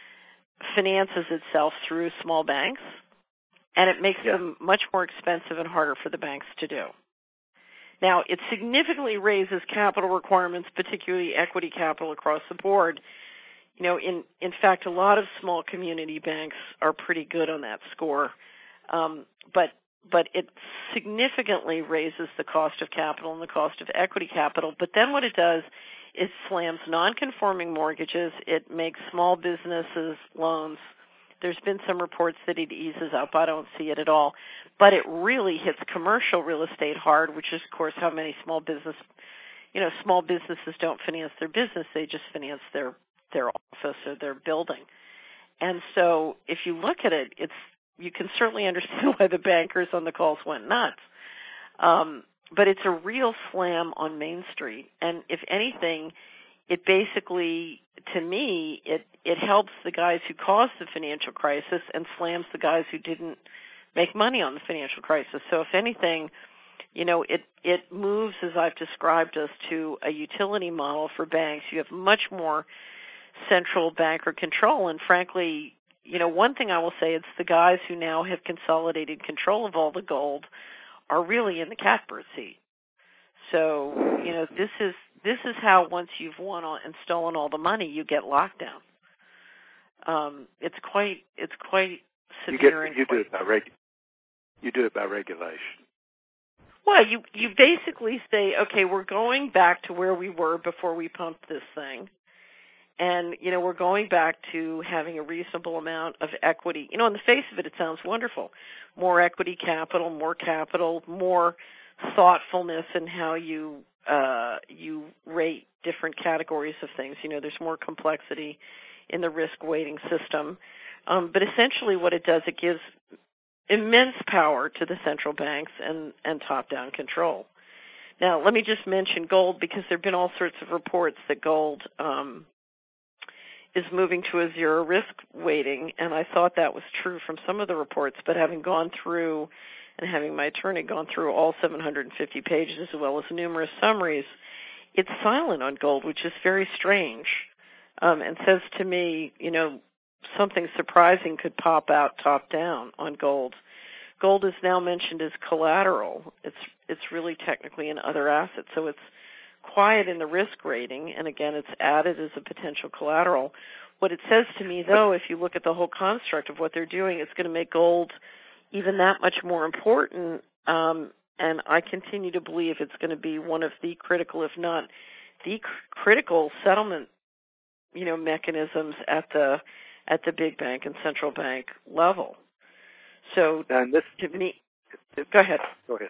[SPEAKER 2] finances itself through small banks, and it makes yeah. them much more expensive and harder for the banks to do. Now, it significantly raises capital requirements, particularly equity capital across the board. You know, in, in fact, a lot of small community banks are pretty good on that score. Um, but but it significantly raises the cost of capital and the cost of equity capital. But then what it does is slams non-conforming mortgages. It makes small businesses loans. There's been some reports that it eases up. I don't see it at all. But it really hits commercial real estate hard, which is, of course, how many small business, you know, small businesses don't finance their business. They just finance their, their office or their building. And so if you look at it, it's, you can certainly understand why the bankers on the calls went nuts. Um, but it's a real slam on Main Street. And if anything, it basically, to me, it, it helps the guys who caused the financial crisis and slams the guys who didn't make money on the financial crisis. So if anything, you know, it, it moves, as I've described us, to a utility model for banks. You have much more central banker control. And frankly, you know, one thing I will say, it's the guys who now have consolidated control of all the gold are really in the catbird seat. So, you know, this is this is how once you've won all, and stolen all the money, you get lockdown. Um, it's quite it's quite severe.
[SPEAKER 3] You, get, you
[SPEAKER 2] quite,
[SPEAKER 3] do it by reg, you do it by regulation.
[SPEAKER 2] Well, you you basically say, okay, we're going back to where we were before we pumped this thing. And, you know, we're going back to having a reasonable amount of equity. You know, on the face of it, it sounds wonderful. More equity capital, more capital, more thoughtfulness in how you uh, you rate different categories of things. You know, there's more complexity in the risk weighting system. Um, but essentially what it does, it gives immense power to the central banks and, and top-down control. Now, let me just mention gold, because there have been all sorts of reports that gold um, is moving to a zero risk weighting, and I thought that was true from some of the reports, but having gone through and having my attorney gone through all seven hundred fifty pages as well as numerous summaries, it's silent on gold, which is very strange, um, and says to me, you know, something surprising could pop out top down on gold. Gold is now mentioned as collateral. It's it's really technically an other asset, so it's quiet in the risk rating, and again, it's added as a potential collateral. What it says to me, though, if you look at the whole construct of what they're doing, it's going to make gold even that much more important, um, and I continue to believe it's going to be one of the critical, if not the cr- critical settlement, you know, mechanisms at the at the big bank and central bank level. So,
[SPEAKER 3] and this,
[SPEAKER 2] to me, go ahead.
[SPEAKER 3] Go ahead.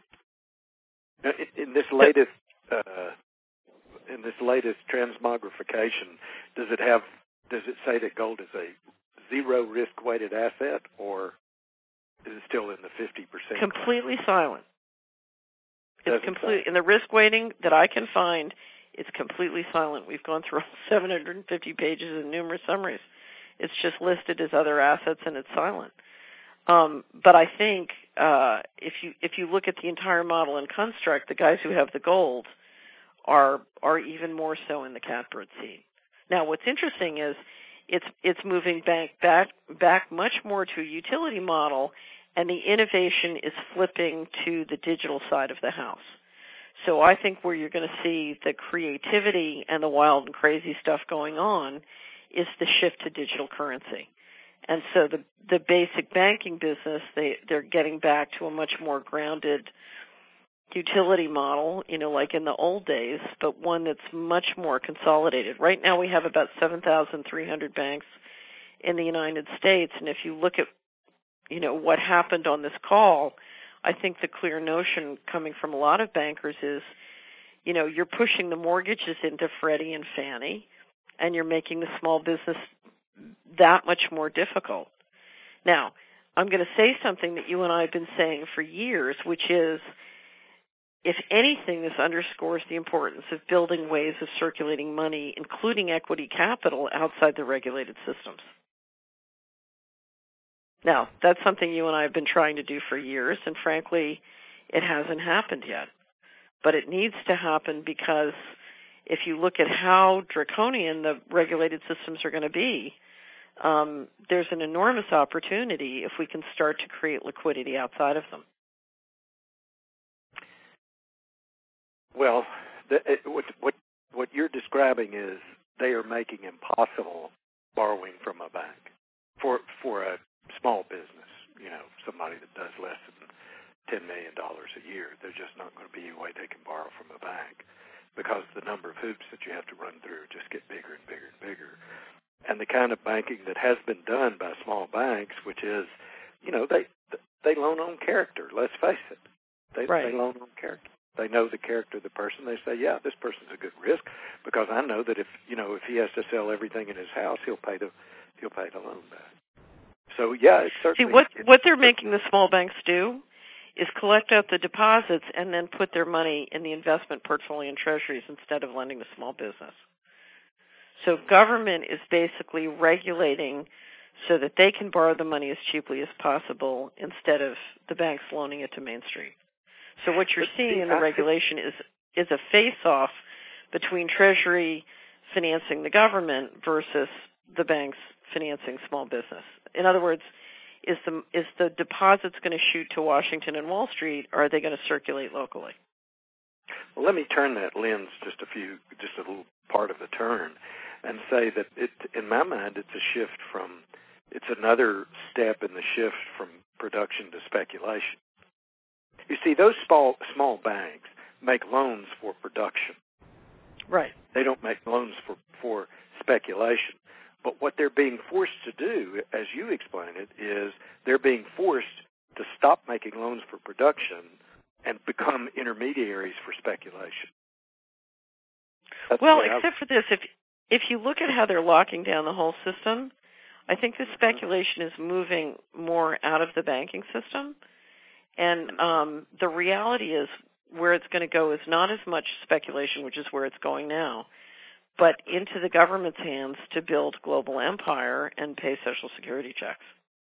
[SPEAKER 3] In, in this latest uh, in this latest transmogrification, does it have? Does it say that gold is a zero risk weighted asset, or is it still in the fifty percent?
[SPEAKER 2] Completely silent. It's
[SPEAKER 3] Doesn't
[SPEAKER 2] complete
[SPEAKER 3] say.
[SPEAKER 2] in the risk weighting that I can find. It's completely silent. We've gone through seven hundred fifty pages and numerous summaries. It's just listed as other assets, and it's silent. Um, but I think uh, if you if you look at the entire model and construct, the guys who have the gold are are even more so in the catbird seat. Now, what's interesting is it's it's moving back back back much more to a utility model, and the innovation is flipping to the digital side of the house. So I think where you're going to see the creativity and the wild and crazy stuff going on is the shift to digital currency. And so the the basic banking business, they, they're getting back to a much more grounded utility model, you know, like in the old days, but one that's much more consolidated. Right now we have about seven thousand three hundred banks in the United States, and if you look at, you know, what happened on this call, I think the clear notion coming from a lot of bankers is, you know, you're pushing the mortgages into Freddie and Fannie, and you're making the small business that much more difficult. Now, I'm going to say something that you and I have been saying for years, which is, if anything, this underscores the importance of building ways of circulating money, including equity capital, outside the regulated systems. Now, that's something you and I have been trying to do for years, and frankly, it hasn't happened yet. But it needs to happen because if you look at how draconian the regulated systems are going to be, um, there's an enormous opportunity if we can start to create liquidity outside of them.
[SPEAKER 3] Well, the, it, what, what what you're describing is they are making impossible borrowing from a bank for for a small business. You know, somebody that does less than ten million dollars a year. There's just not going to be a way they can borrow from a bank because the number of hoops that you have to run through just get bigger and bigger and bigger. And the kind of banking that has been done by small banks, which is, you know, they they loan on character. Let's face it, they
[SPEAKER 2] right.
[SPEAKER 3] they loan on character. They know the character of the person. They say, yeah, this person's a good risk because I know that if you know if he has to sell everything in his house, he'll pay the he'll pay the loan back. So yeah, it's certainly.
[SPEAKER 2] See, what what they're making the small banks do is collect out the deposits and then put their money in the investment portfolio and treasuries instead of lending to small business. So government is basically regulating so that they can borrow the money as cheaply as possible instead of the banks loaning it to Main Street. So what you're seeing in the regulation is is a face-off between Treasury financing the government versus the banks financing small business. In other words, is the is the deposits going to shoot to Washington and Wall Street, or are they going to circulate locally?
[SPEAKER 3] Well, let me turn that lens just a few, just a little part of the turn, and say that it, in my mind, it's a shift from, it's another step in the shift from production to speculation. You see, those small small banks make loans for production.
[SPEAKER 2] Right.
[SPEAKER 3] They don't make loans for, for speculation. But what they're being forced to do, as you explain it, is they're being forced to stop making loans for production and become intermediaries for speculation. That's
[SPEAKER 2] well,
[SPEAKER 3] the
[SPEAKER 2] except for this, if if you look at how they're locking down the whole system, I think the speculation is moving more out of the banking system. And um, the reality is where it's going to go is not as much speculation, which is where it's going now, but into the government's hands to build global empire and pay Social Security checks.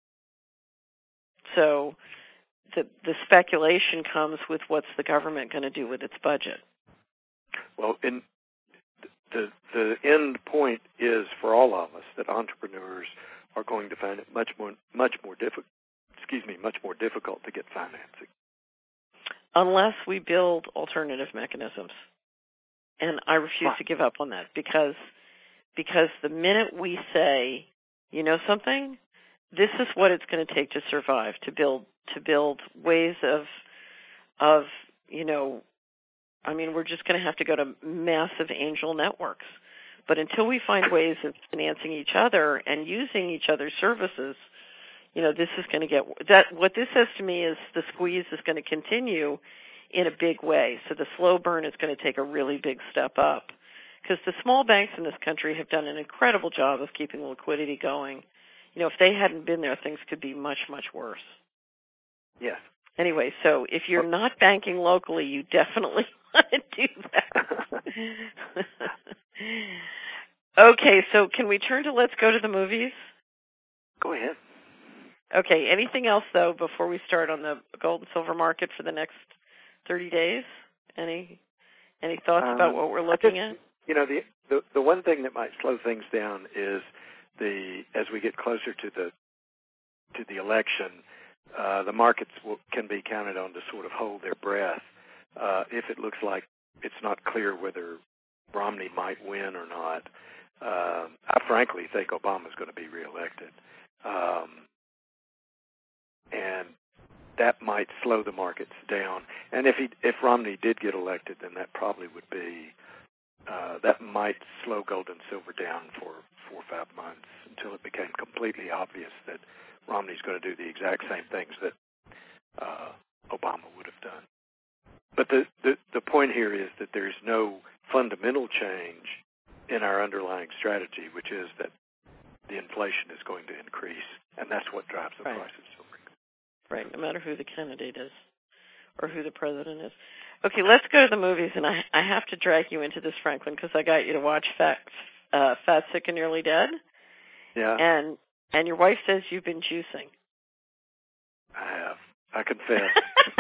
[SPEAKER 2] So the the speculation comes with what's the government going to do with its budget.
[SPEAKER 3] Well, in the the end point is for all of us that entrepreneurs are going to find it much more much more difficult. Excuse me, much more difficult to get financing.
[SPEAKER 2] Unless we build alternative mechanisms. and I refuse to give up on that because because the minute we say, you know something, this is what it's going to take to survive, to build to build ways of of you know, I mean, we're just going to have to go to massive angel networks. But until we find ways of financing each other and using each other's services, you know, this is going to get that. What this says to me is the squeeze is going to continue in a big way. So the slow burn is going to take a really big step up because the small banks in this country have done an incredible job of keeping liquidity going. You know, if they hadn't been there, things could be much, much worse.
[SPEAKER 3] Yes.
[SPEAKER 2] Anyway, so if you're not banking locally, you definitely want to do that. Okay, so can we turn to Let's Go to the Movies?
[SPEAKER 3] Go ahead.
[SPEAKER 2] Okay, anything else, though, before we start on the gold and silver market for the next thirty days? Any any thoughts um, about what we're looking
[SPEAKER 3] just,
[SPEAKER 2] at?
[SPEAKER 3] You know, the, the the one thing that might slow things down is the as we get closer to the to the election, uh, the markets will, can be counted on to sort of hold their breath uh, if it looks like it's not clear whether Romney might win or not. Uh, I frankly think Obama's going to be reelected. Um, and that might slow the markets down. And if he, if Romney did get elected, then that probably would be, uh, that might slow gold and silver down for four or five months until it became completely obvious that Romney's going to do the exact same things that uh, Obama would have done. But the, the, the point here is that there's no fundamental change in our underlying strategy, which is that the inflation is going to increase, and that's what drives the
[SPEAKER 2] right.
[SPEAKER 3] price of silver.
[SPEAKER 2] Right, no matter who the candidate is or who the president is. Okay, let's go to the movies, and I, I have to drag you into this, Franklin, because I got you to watch Fat, uh, Fat, Sick, and Nearly Dead.
[SPEAKER 3] Yeah.
[SPEAKER 2] And and your wife says you've been juicing.
[SPEAKER 3] I have. I confess.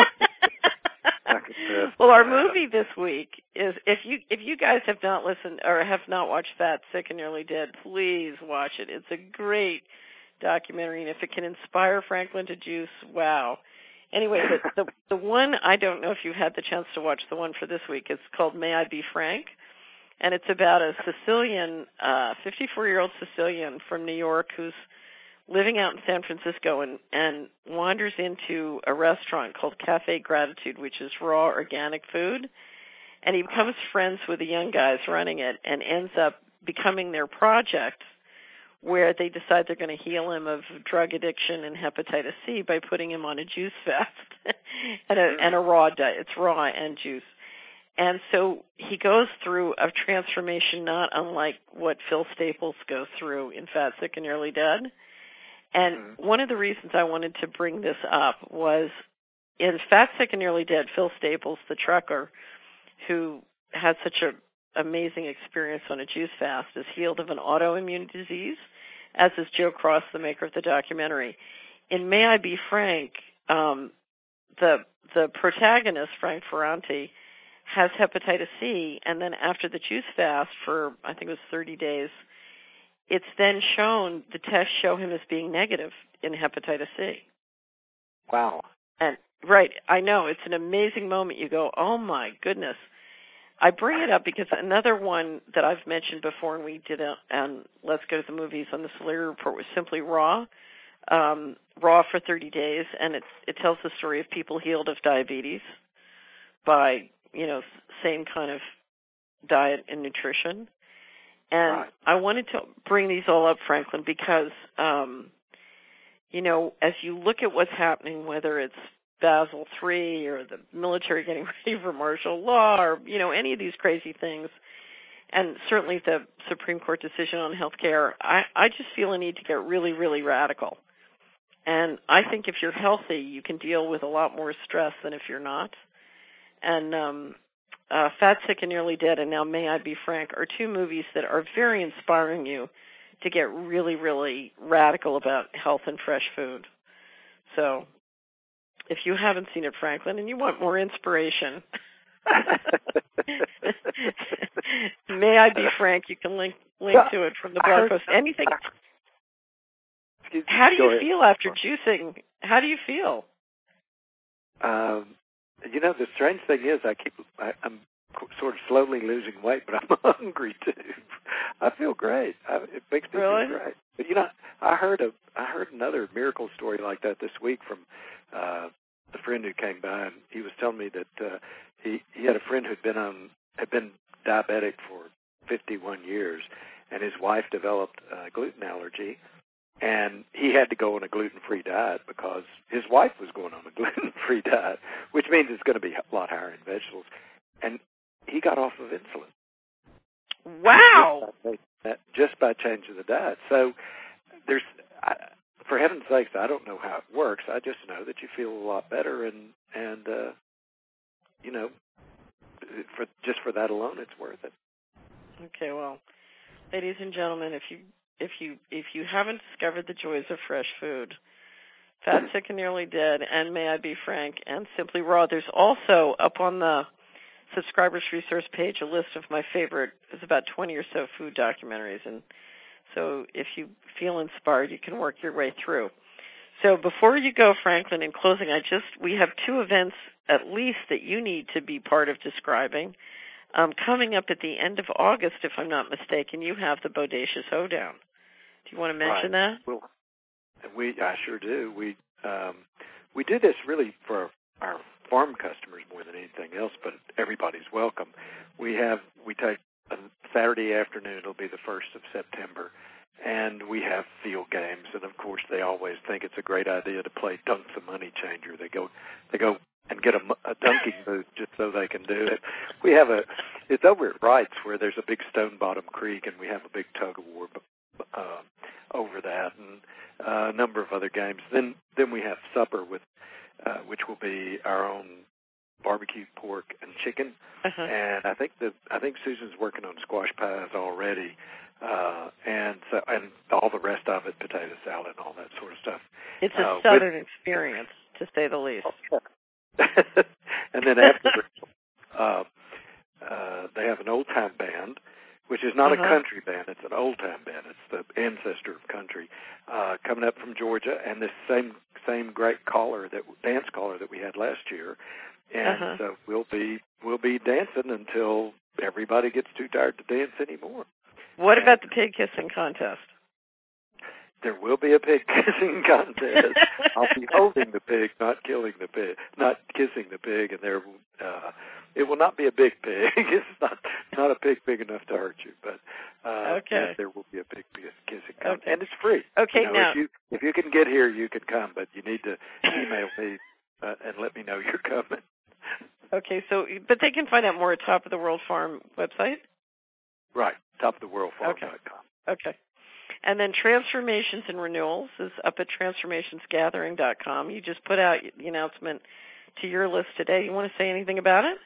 [SPEAKER 2] Well, our movie this week is if you if you guys have not listened or have not watched Fat, Sick, and Nearly Dead, please watch it. It's a great documentary, and if it can inspire Franklin to juice, wow. Anyway, the, the the one I don't know if you've had the chance to watch the one for this week. It's called May I Be Frank, and it's about a Sicilian, uh, fifty-four-year-old Sicilian from New York who's living out in San Francisco and, and wanders into a restaurant called Cafe Gratitude, which is raw organic food. And he becomes friends with the young guys running it and ends up becoming their project where they decide they're going to heal him of drug addiction and hepatitis C by putting him on a juice fast and, a, and a raw diet. It's raw and juice. And so he goes through a transformation not unlike what Phil Staples goes through in Fat, Sick, and Nearly Dead. And mm-hmm. one of the reasons I wanted to bring this up was in Fat, Sick, and Nearly Dead, Phil Staples, the trucker, who had such an amazing experience on a juice fast, is healed of an autoimmune disease, as is Joe Cross, the maker of the documentary. In May I Be Frank, um, the the protagonist, Frank Ferranti, has hepatitis C, and then after the juice fast for, I think it was thirty days, it's then shown, the tests show him as being negative in hepatitis C.
[SPEAKER 3] Wow.
[SPEAKER 2] And right, I know, it's an amazing moment. You go, oh my goodness. I bring it up because another one that I've mentioned before, and we did on Let's Go to the Movies on the Solari Report, was Simply Raw, um, Raw for thirty days, and it, it tells the story of people healed of diabetes by, you know, same kind of diet and nutrition. And
[SPEAKER 3] right.
[SPEAKER 2] I wanted to bring these all up, Franklin, because, um, you know, as you look at what's happening, whether it's Basel three or the military getting ready for martial law or, you know, any of these crazy things, and certainly the Supreme Court decision on health care, I, I just feel a need to get really, really radical. And I think if you're healthy, you can deal with a lot more stress than if you're not. And um, uh, Fat, Sick, and Nearly Dead and now May I Be Frank are two movies that are very inspiring you to get really, really radical about health and fresh food. So if you haven't seen it, Franklin, and you want more inspiration, May I Be Frank, you can link link well, to it from the blog post. Anything?
[SPEAKER 3] Excuse me,
[SPEAKER 2] How do you
[SPEAKER 3] ahead.
[SPEAKER 2] feel after juicing? How do you feel?
[SPEAKER 3] Um, you know, the strange thing is I keep, I, I'm sort of slowly losing weight, but I'm hungry too. I feel great. I, it makes me
[SPEAKER 2] really?
[SPEAKER 3] feel great. But you know, I heard a I heard another miracle story like that this week from uh, a friend who came by, and he was telling me that uh, he he had a friend who'd been on had been diabetic for fifty-one years, and his wife developed a gluten allergy. And he had to go on a gluten-free diet because his wife was going on a gluten-free diet, which means it's going to be a lot higher in vegetables. And he got off of insulin.
[SPEAKER 2] Wow!
[SPEAKER 3] Just by, just by changing the diet. So there's, I, for heaven's sakes, I don't know how it works. I just know that you feel a lot better, and and uh, you know, for just for that alone, it's worth it.
[SPEAKER 2] Okay, well, ladies and gentlemen, if you If you if you haven't discovered the joys of fresh food, Fat, Sick, and Nearly Dead, and May I Be Frank, and Simply Raw, there's also up on the subscribers resource page a list of my favorite, there's about twenty or so food documentaries, and so if you feel inspired, you can work your way through. So before you go, Franklin, in closing, I just we have two events at least that you need to be part of describing. Um, coming up at the end of August, if I'm not mistaken, you have the Bodacious Hoedown. Do you want to mention
[SPEAKER 3] right.
[SPEAKER 2] that?
[SPEAKER 3] Well, we I sure do. We um, we do this really for our farm customers more than anything else, but everybody's welcome. We have we take a Saturday afternoon. It'll be the first of September, and we have field games. And of course, they always think it's a great idea to play Dunk the Money Changer. They go they go and get a, a dunking booth just so they can do it. We have a it's over at Wright's where there's a big Stone Bottom Creek, and we have a big tug of war uh, over that, and uh, a number of other games. Then then we have supper with uh, which will be our own barbecue pork and chicken,
[SPEAKER 2] uh-huh.
[SPEAKER 3] and I think that I think Susan's working on squash pies already, uh, and so and all the rest of it, potato salad and all that sort of stuff.
[SPEAKER 2] It's a
[SPEAKER 3] uh,
[SPEAKER 2] southern
[SPEAKER 3] with,
[SPEAKER 2] experience, to say the least.
[SPEAKER 3] And then after, uh, uh, they have an old-time band, which is not
[SPEAKER 2] uh-huh.
[SPEAKER 3] a country band. It's an old-time band. It's the ancestor of country, uh, coming up from Georgia, and this same same great caller, that dance caller that we had last year. And
[SPEAKER 2] uh-huh.
[SPEAKER 3] so we'll be we'll be dancing until everybody gets too tired to dance anymore.
[SPEAKER 2] What
[SPEAKER 3] and
[SPEAKER 2] about the pig kissing contest?
[SPEAKER 3] There will be a pig kissing contest. I'll be holding the pig, not killing the pig, not kissing the pig, and there, uh, it will not be a big pig. It's not not a pig big enough to hurt you, but uh,
[SPEAKER 2] okay.
[SPEAKER 3] yes, there will be a pig kissing contest,
[SPEAKER 2] okay.
[SPEAKER 3] and it's free.
[SPEAKER 2] Okay,
[SPEAKER 3] you know,
[SPEAKER 2] now
[SPEAKER 3] if you if you can get here, you can come, but you need to email me uh, and let me know you're coming.
[SPEAKER 2] Okay, so but they can find out more at Top of the World Farm website.
[SPEAKER 3] Right, top of the world farm dot com.
[SPEAKER 2] Okay. okay. And then Transformations and Renewals is up at transformations gathering dot com. You just put out the announcement to your list today. You want to say anything about it?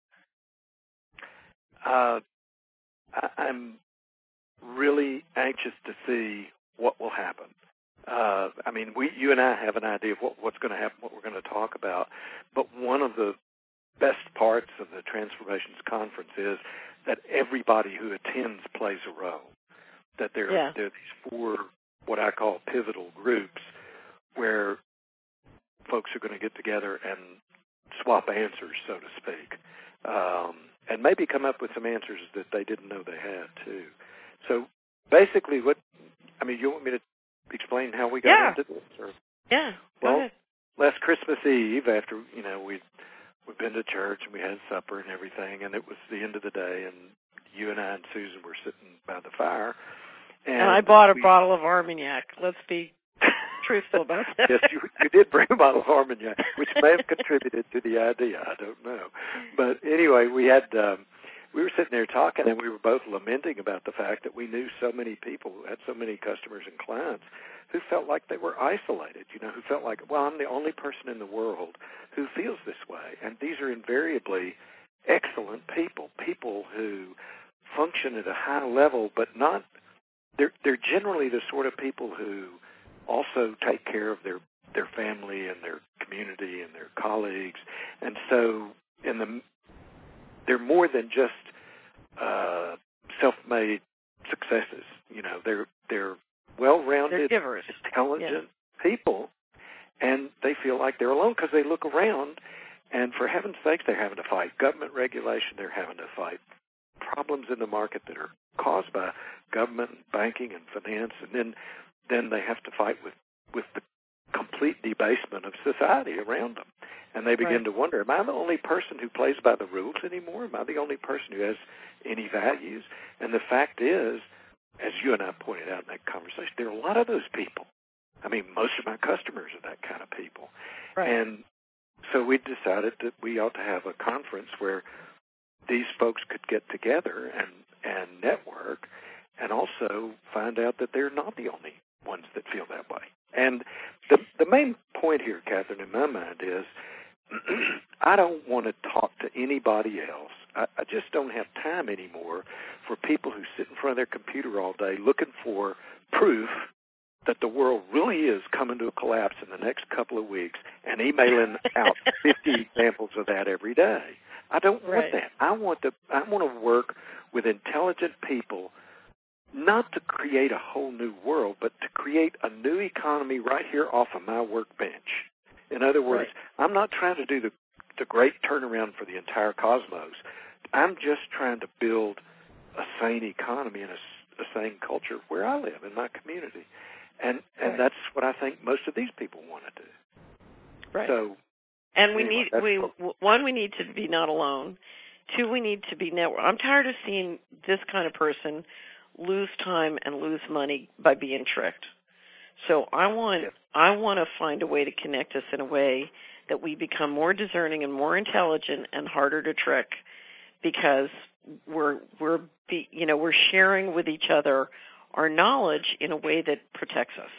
[SPEAKER 3] Uh, I, I'm really anxious to see what will happen. Uh, I mean, we, you and I have an idea of what, what's going to happen, what we're going to talk about, but one of the best parts of the Transformations Conference is that everybody who attends plays a role. That there,
[SPEAKER 2] yeah.
[SPEAKER 3] there are these four, what I call pivotal groups, where folks are going to get together and swap answers, so to speak, um, and maybe come up with some answers that they didn't know they had, too. So basically, what, I mean, you want me to explain how we got
[SPEAKER 2] yeah.
[SPEAKER 3] into this? Or?
[SPEAKER 2] Yeah, go
[SPEAKER 3] well,
[SPEAKER 2] ahead.
[SPEAKER 3] Last Christmas Eve, after, you know, we'd, we'd been to church and we had supper and everything, and it was the end of the day, and you and I and Susan were sitting by the fire. And,
[SPEAKER 2] and I bought a
[SPEAKER 3] we,
[SPEAKER 2] bottle of Armagnac. Let's be truthful about that.
[SPEAKER 3] Yes, you, you did bring a bottle of Armagnac, which may have contributed to the idea. I don't know. But anyway, we had um, we were sitting there talking, and we were both lamenting about the fact that we knew so many people, who had so many customers and clients who felt like they were isolated, you know, who felt like, well, I'm the only person in the world who feels this way. And these are invariably excellent people, people who function at a high level, but not They're they're generally the sort of people who also take care of their their family and their community and their colleagues, and so in the they're more than just uh, self-made successes. You know, they're they're well-rounded,
[SPEAKER 2] they're givers.
[SPEAKER 3] intelligent
[SPEAKER 2] yeah.
[SPEAKER 3] people, and they feel like they're alone because they look around And for heaven's sakes, they're having to fight government regulation. They're having to fight problems in the market that are caused by government, banking, and finance. And then, then they have to fight with, with the complete debasement of society around them. And they begin
[SPEAKER 1] right.
[SPEAKER 3] to wonder, am I the only person who plays by the rules anymore? Am I the only person who has any values? And the fact is, as you and I pointed out in that conversation, there are a lot of those people. I mean, most of my customers are that kind of people.
[SPEAKER 1] Right.
[SPEAKER 3] And so we decided that we ought to have a conference where these folks could get together and, and network and also find out that they're not the only ones that feel that way. And the the main point here, Catherine, in my mind is I don't want to talk to anybody else. I, I just don't have time anymore for people who sit in front of their computer all day looking for proof that the world really is coming to a collapse in the next couple of weeks and emailing out fifty examples of that every day. I don't want
[SPEAKER 1] right.
[SPEAKER 3] that. I want to I want to work with intelligent people, not to create a whole new world, but to create a new economy right here off of my workbench. In other words, right. I'm not trying to do the, the great turnaround for the entire cosmos. I'm just trying to build a sane economy and a, a sane culture where I live, in my community. And and
[SPEAKER 1] right.
[SPEAKER 3] that's what I think most of these people want to do.
[SPEAKER 1] Right.
[SPEAKER 3] So,
[SPEAKER 2] and we
[SPEAKER 3] anyway,
[SPEAKER 2] need, we one, we need to be not alone. Two, we need to be network. I'm tired of seeing this kind of person lose time and lose money by being tricked. So I want
[SPEAKER 3] yes.
[SPEAKER 2] I want to find a way to connect us in a way that we become more discerning and more intelligent and harder to trick, because we're we're be, you know we're sharing with each other our knowledge in a way that protects us.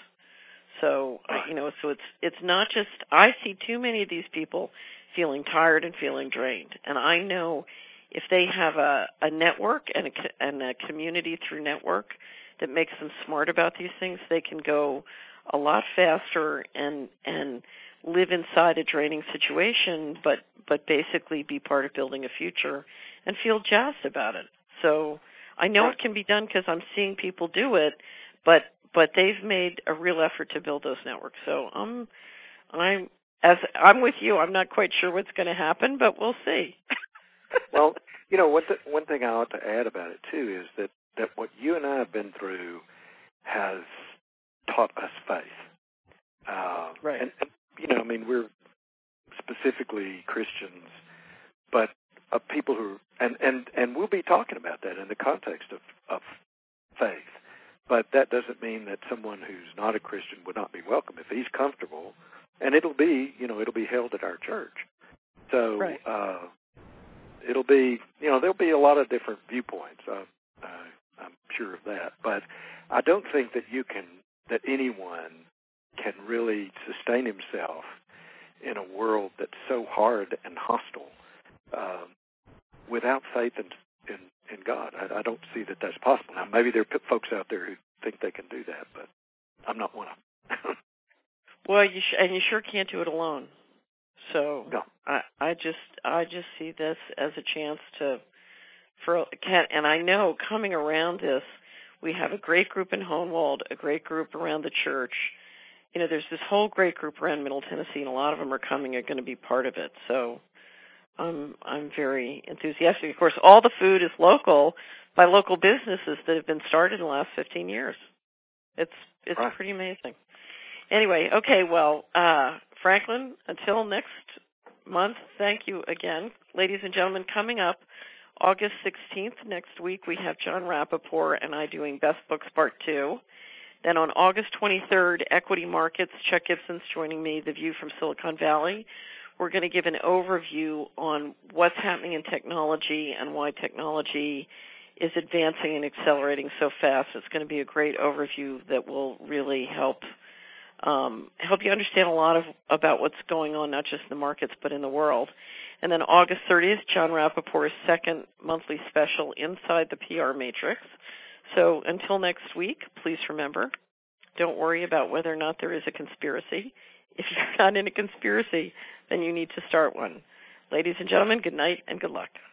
[SPEAKER 2] So
[SPEAKER 3] right.
[SPEAKER 2] uh, you know so it's it's not just, I see too many of these people feeling tired and feeling drained, and I know if they have a, a network and a, and a community through network that makes them smart about these things, they can go a lot faster and and live inside a draining situation, but but basically be part of building a future and feel jazzed about it. So I know it can be done because I'm seeing people do it, but but they've made a real effort to build those networks. So I'm I'm as I'm with you. I'm not quite sure what's going to happen, but we'll see.
[SPEAKER 3] Well, you know, one, th- one thing I ought to add about it, too, is that, that what you and I have been through has taught us faith. Uh,
[SPEAKER 2] right.
[SPEAKER 3] And, and, you know, I mean, we're specifically Christians, but of people who, and, and, and we'll be talking about that in the context of, of faith. But that doesn't mean that someone who's not a Christian would not be welcome if he's comfortable. And it'll be, you know, it'll be held at our church. So,
[SPEAKER 2] right.
[SPEAKER 3] uh, it'll be, you know, there'll be a lot of different viewpoints. Uh, uh, I'm sure of that. But I don't think that you can, that anyone can really sustain himself in a world that's so hard and hostile uh, without faith in, in, in God. I, I don't see that that's possible. Now, maybe there are folks out there who think they can do that, but I'm not one of them.
[SPEAKER 2] Well, you sh- and you sure can't do it alone. So
[SPEAKER 3] no.
[SPEAKER 2] I, I just I just see this as a chance to, for can and I know coming around this, we have a great group in Hohenwald, a great group around the church. You know, there's this whole great group around Middle Tennessee, and a lot of them are coming, are going to be part of it. So um, I'm very enthusiastic. Of course, all the food is local by local businesses that have been started in the last fifteen years. It's it's
[SPEAKER 3] right.
[SPEAKER 2] pretty amazing. Anyway, okay, well, uh, Franklin, until next month, thank you again. Ladies and gentlemen, coming up August sixteenth, next week, we have John Rappaport and I doing Best Books Part two. Then on August twenty-third, Equity Markets, Chuck Gibson's joining me, The View from Silicon Valley. We're going to give an overview on what's happening in technology and why technology is advancing and accelerating so fast. It's going to be a great overview that will really help Um, help you understand a lot of about what's going on, not just in the markets, but in the world. And then August thirtieth, John Rappaport's second monthly special, Inside the P R Matrix. So until next week, please remember, don't worry about whether or not there is a conspiracy. If you're not in a conspiracy, then you need to start one. Ladies and gentlemen, good night and good luck.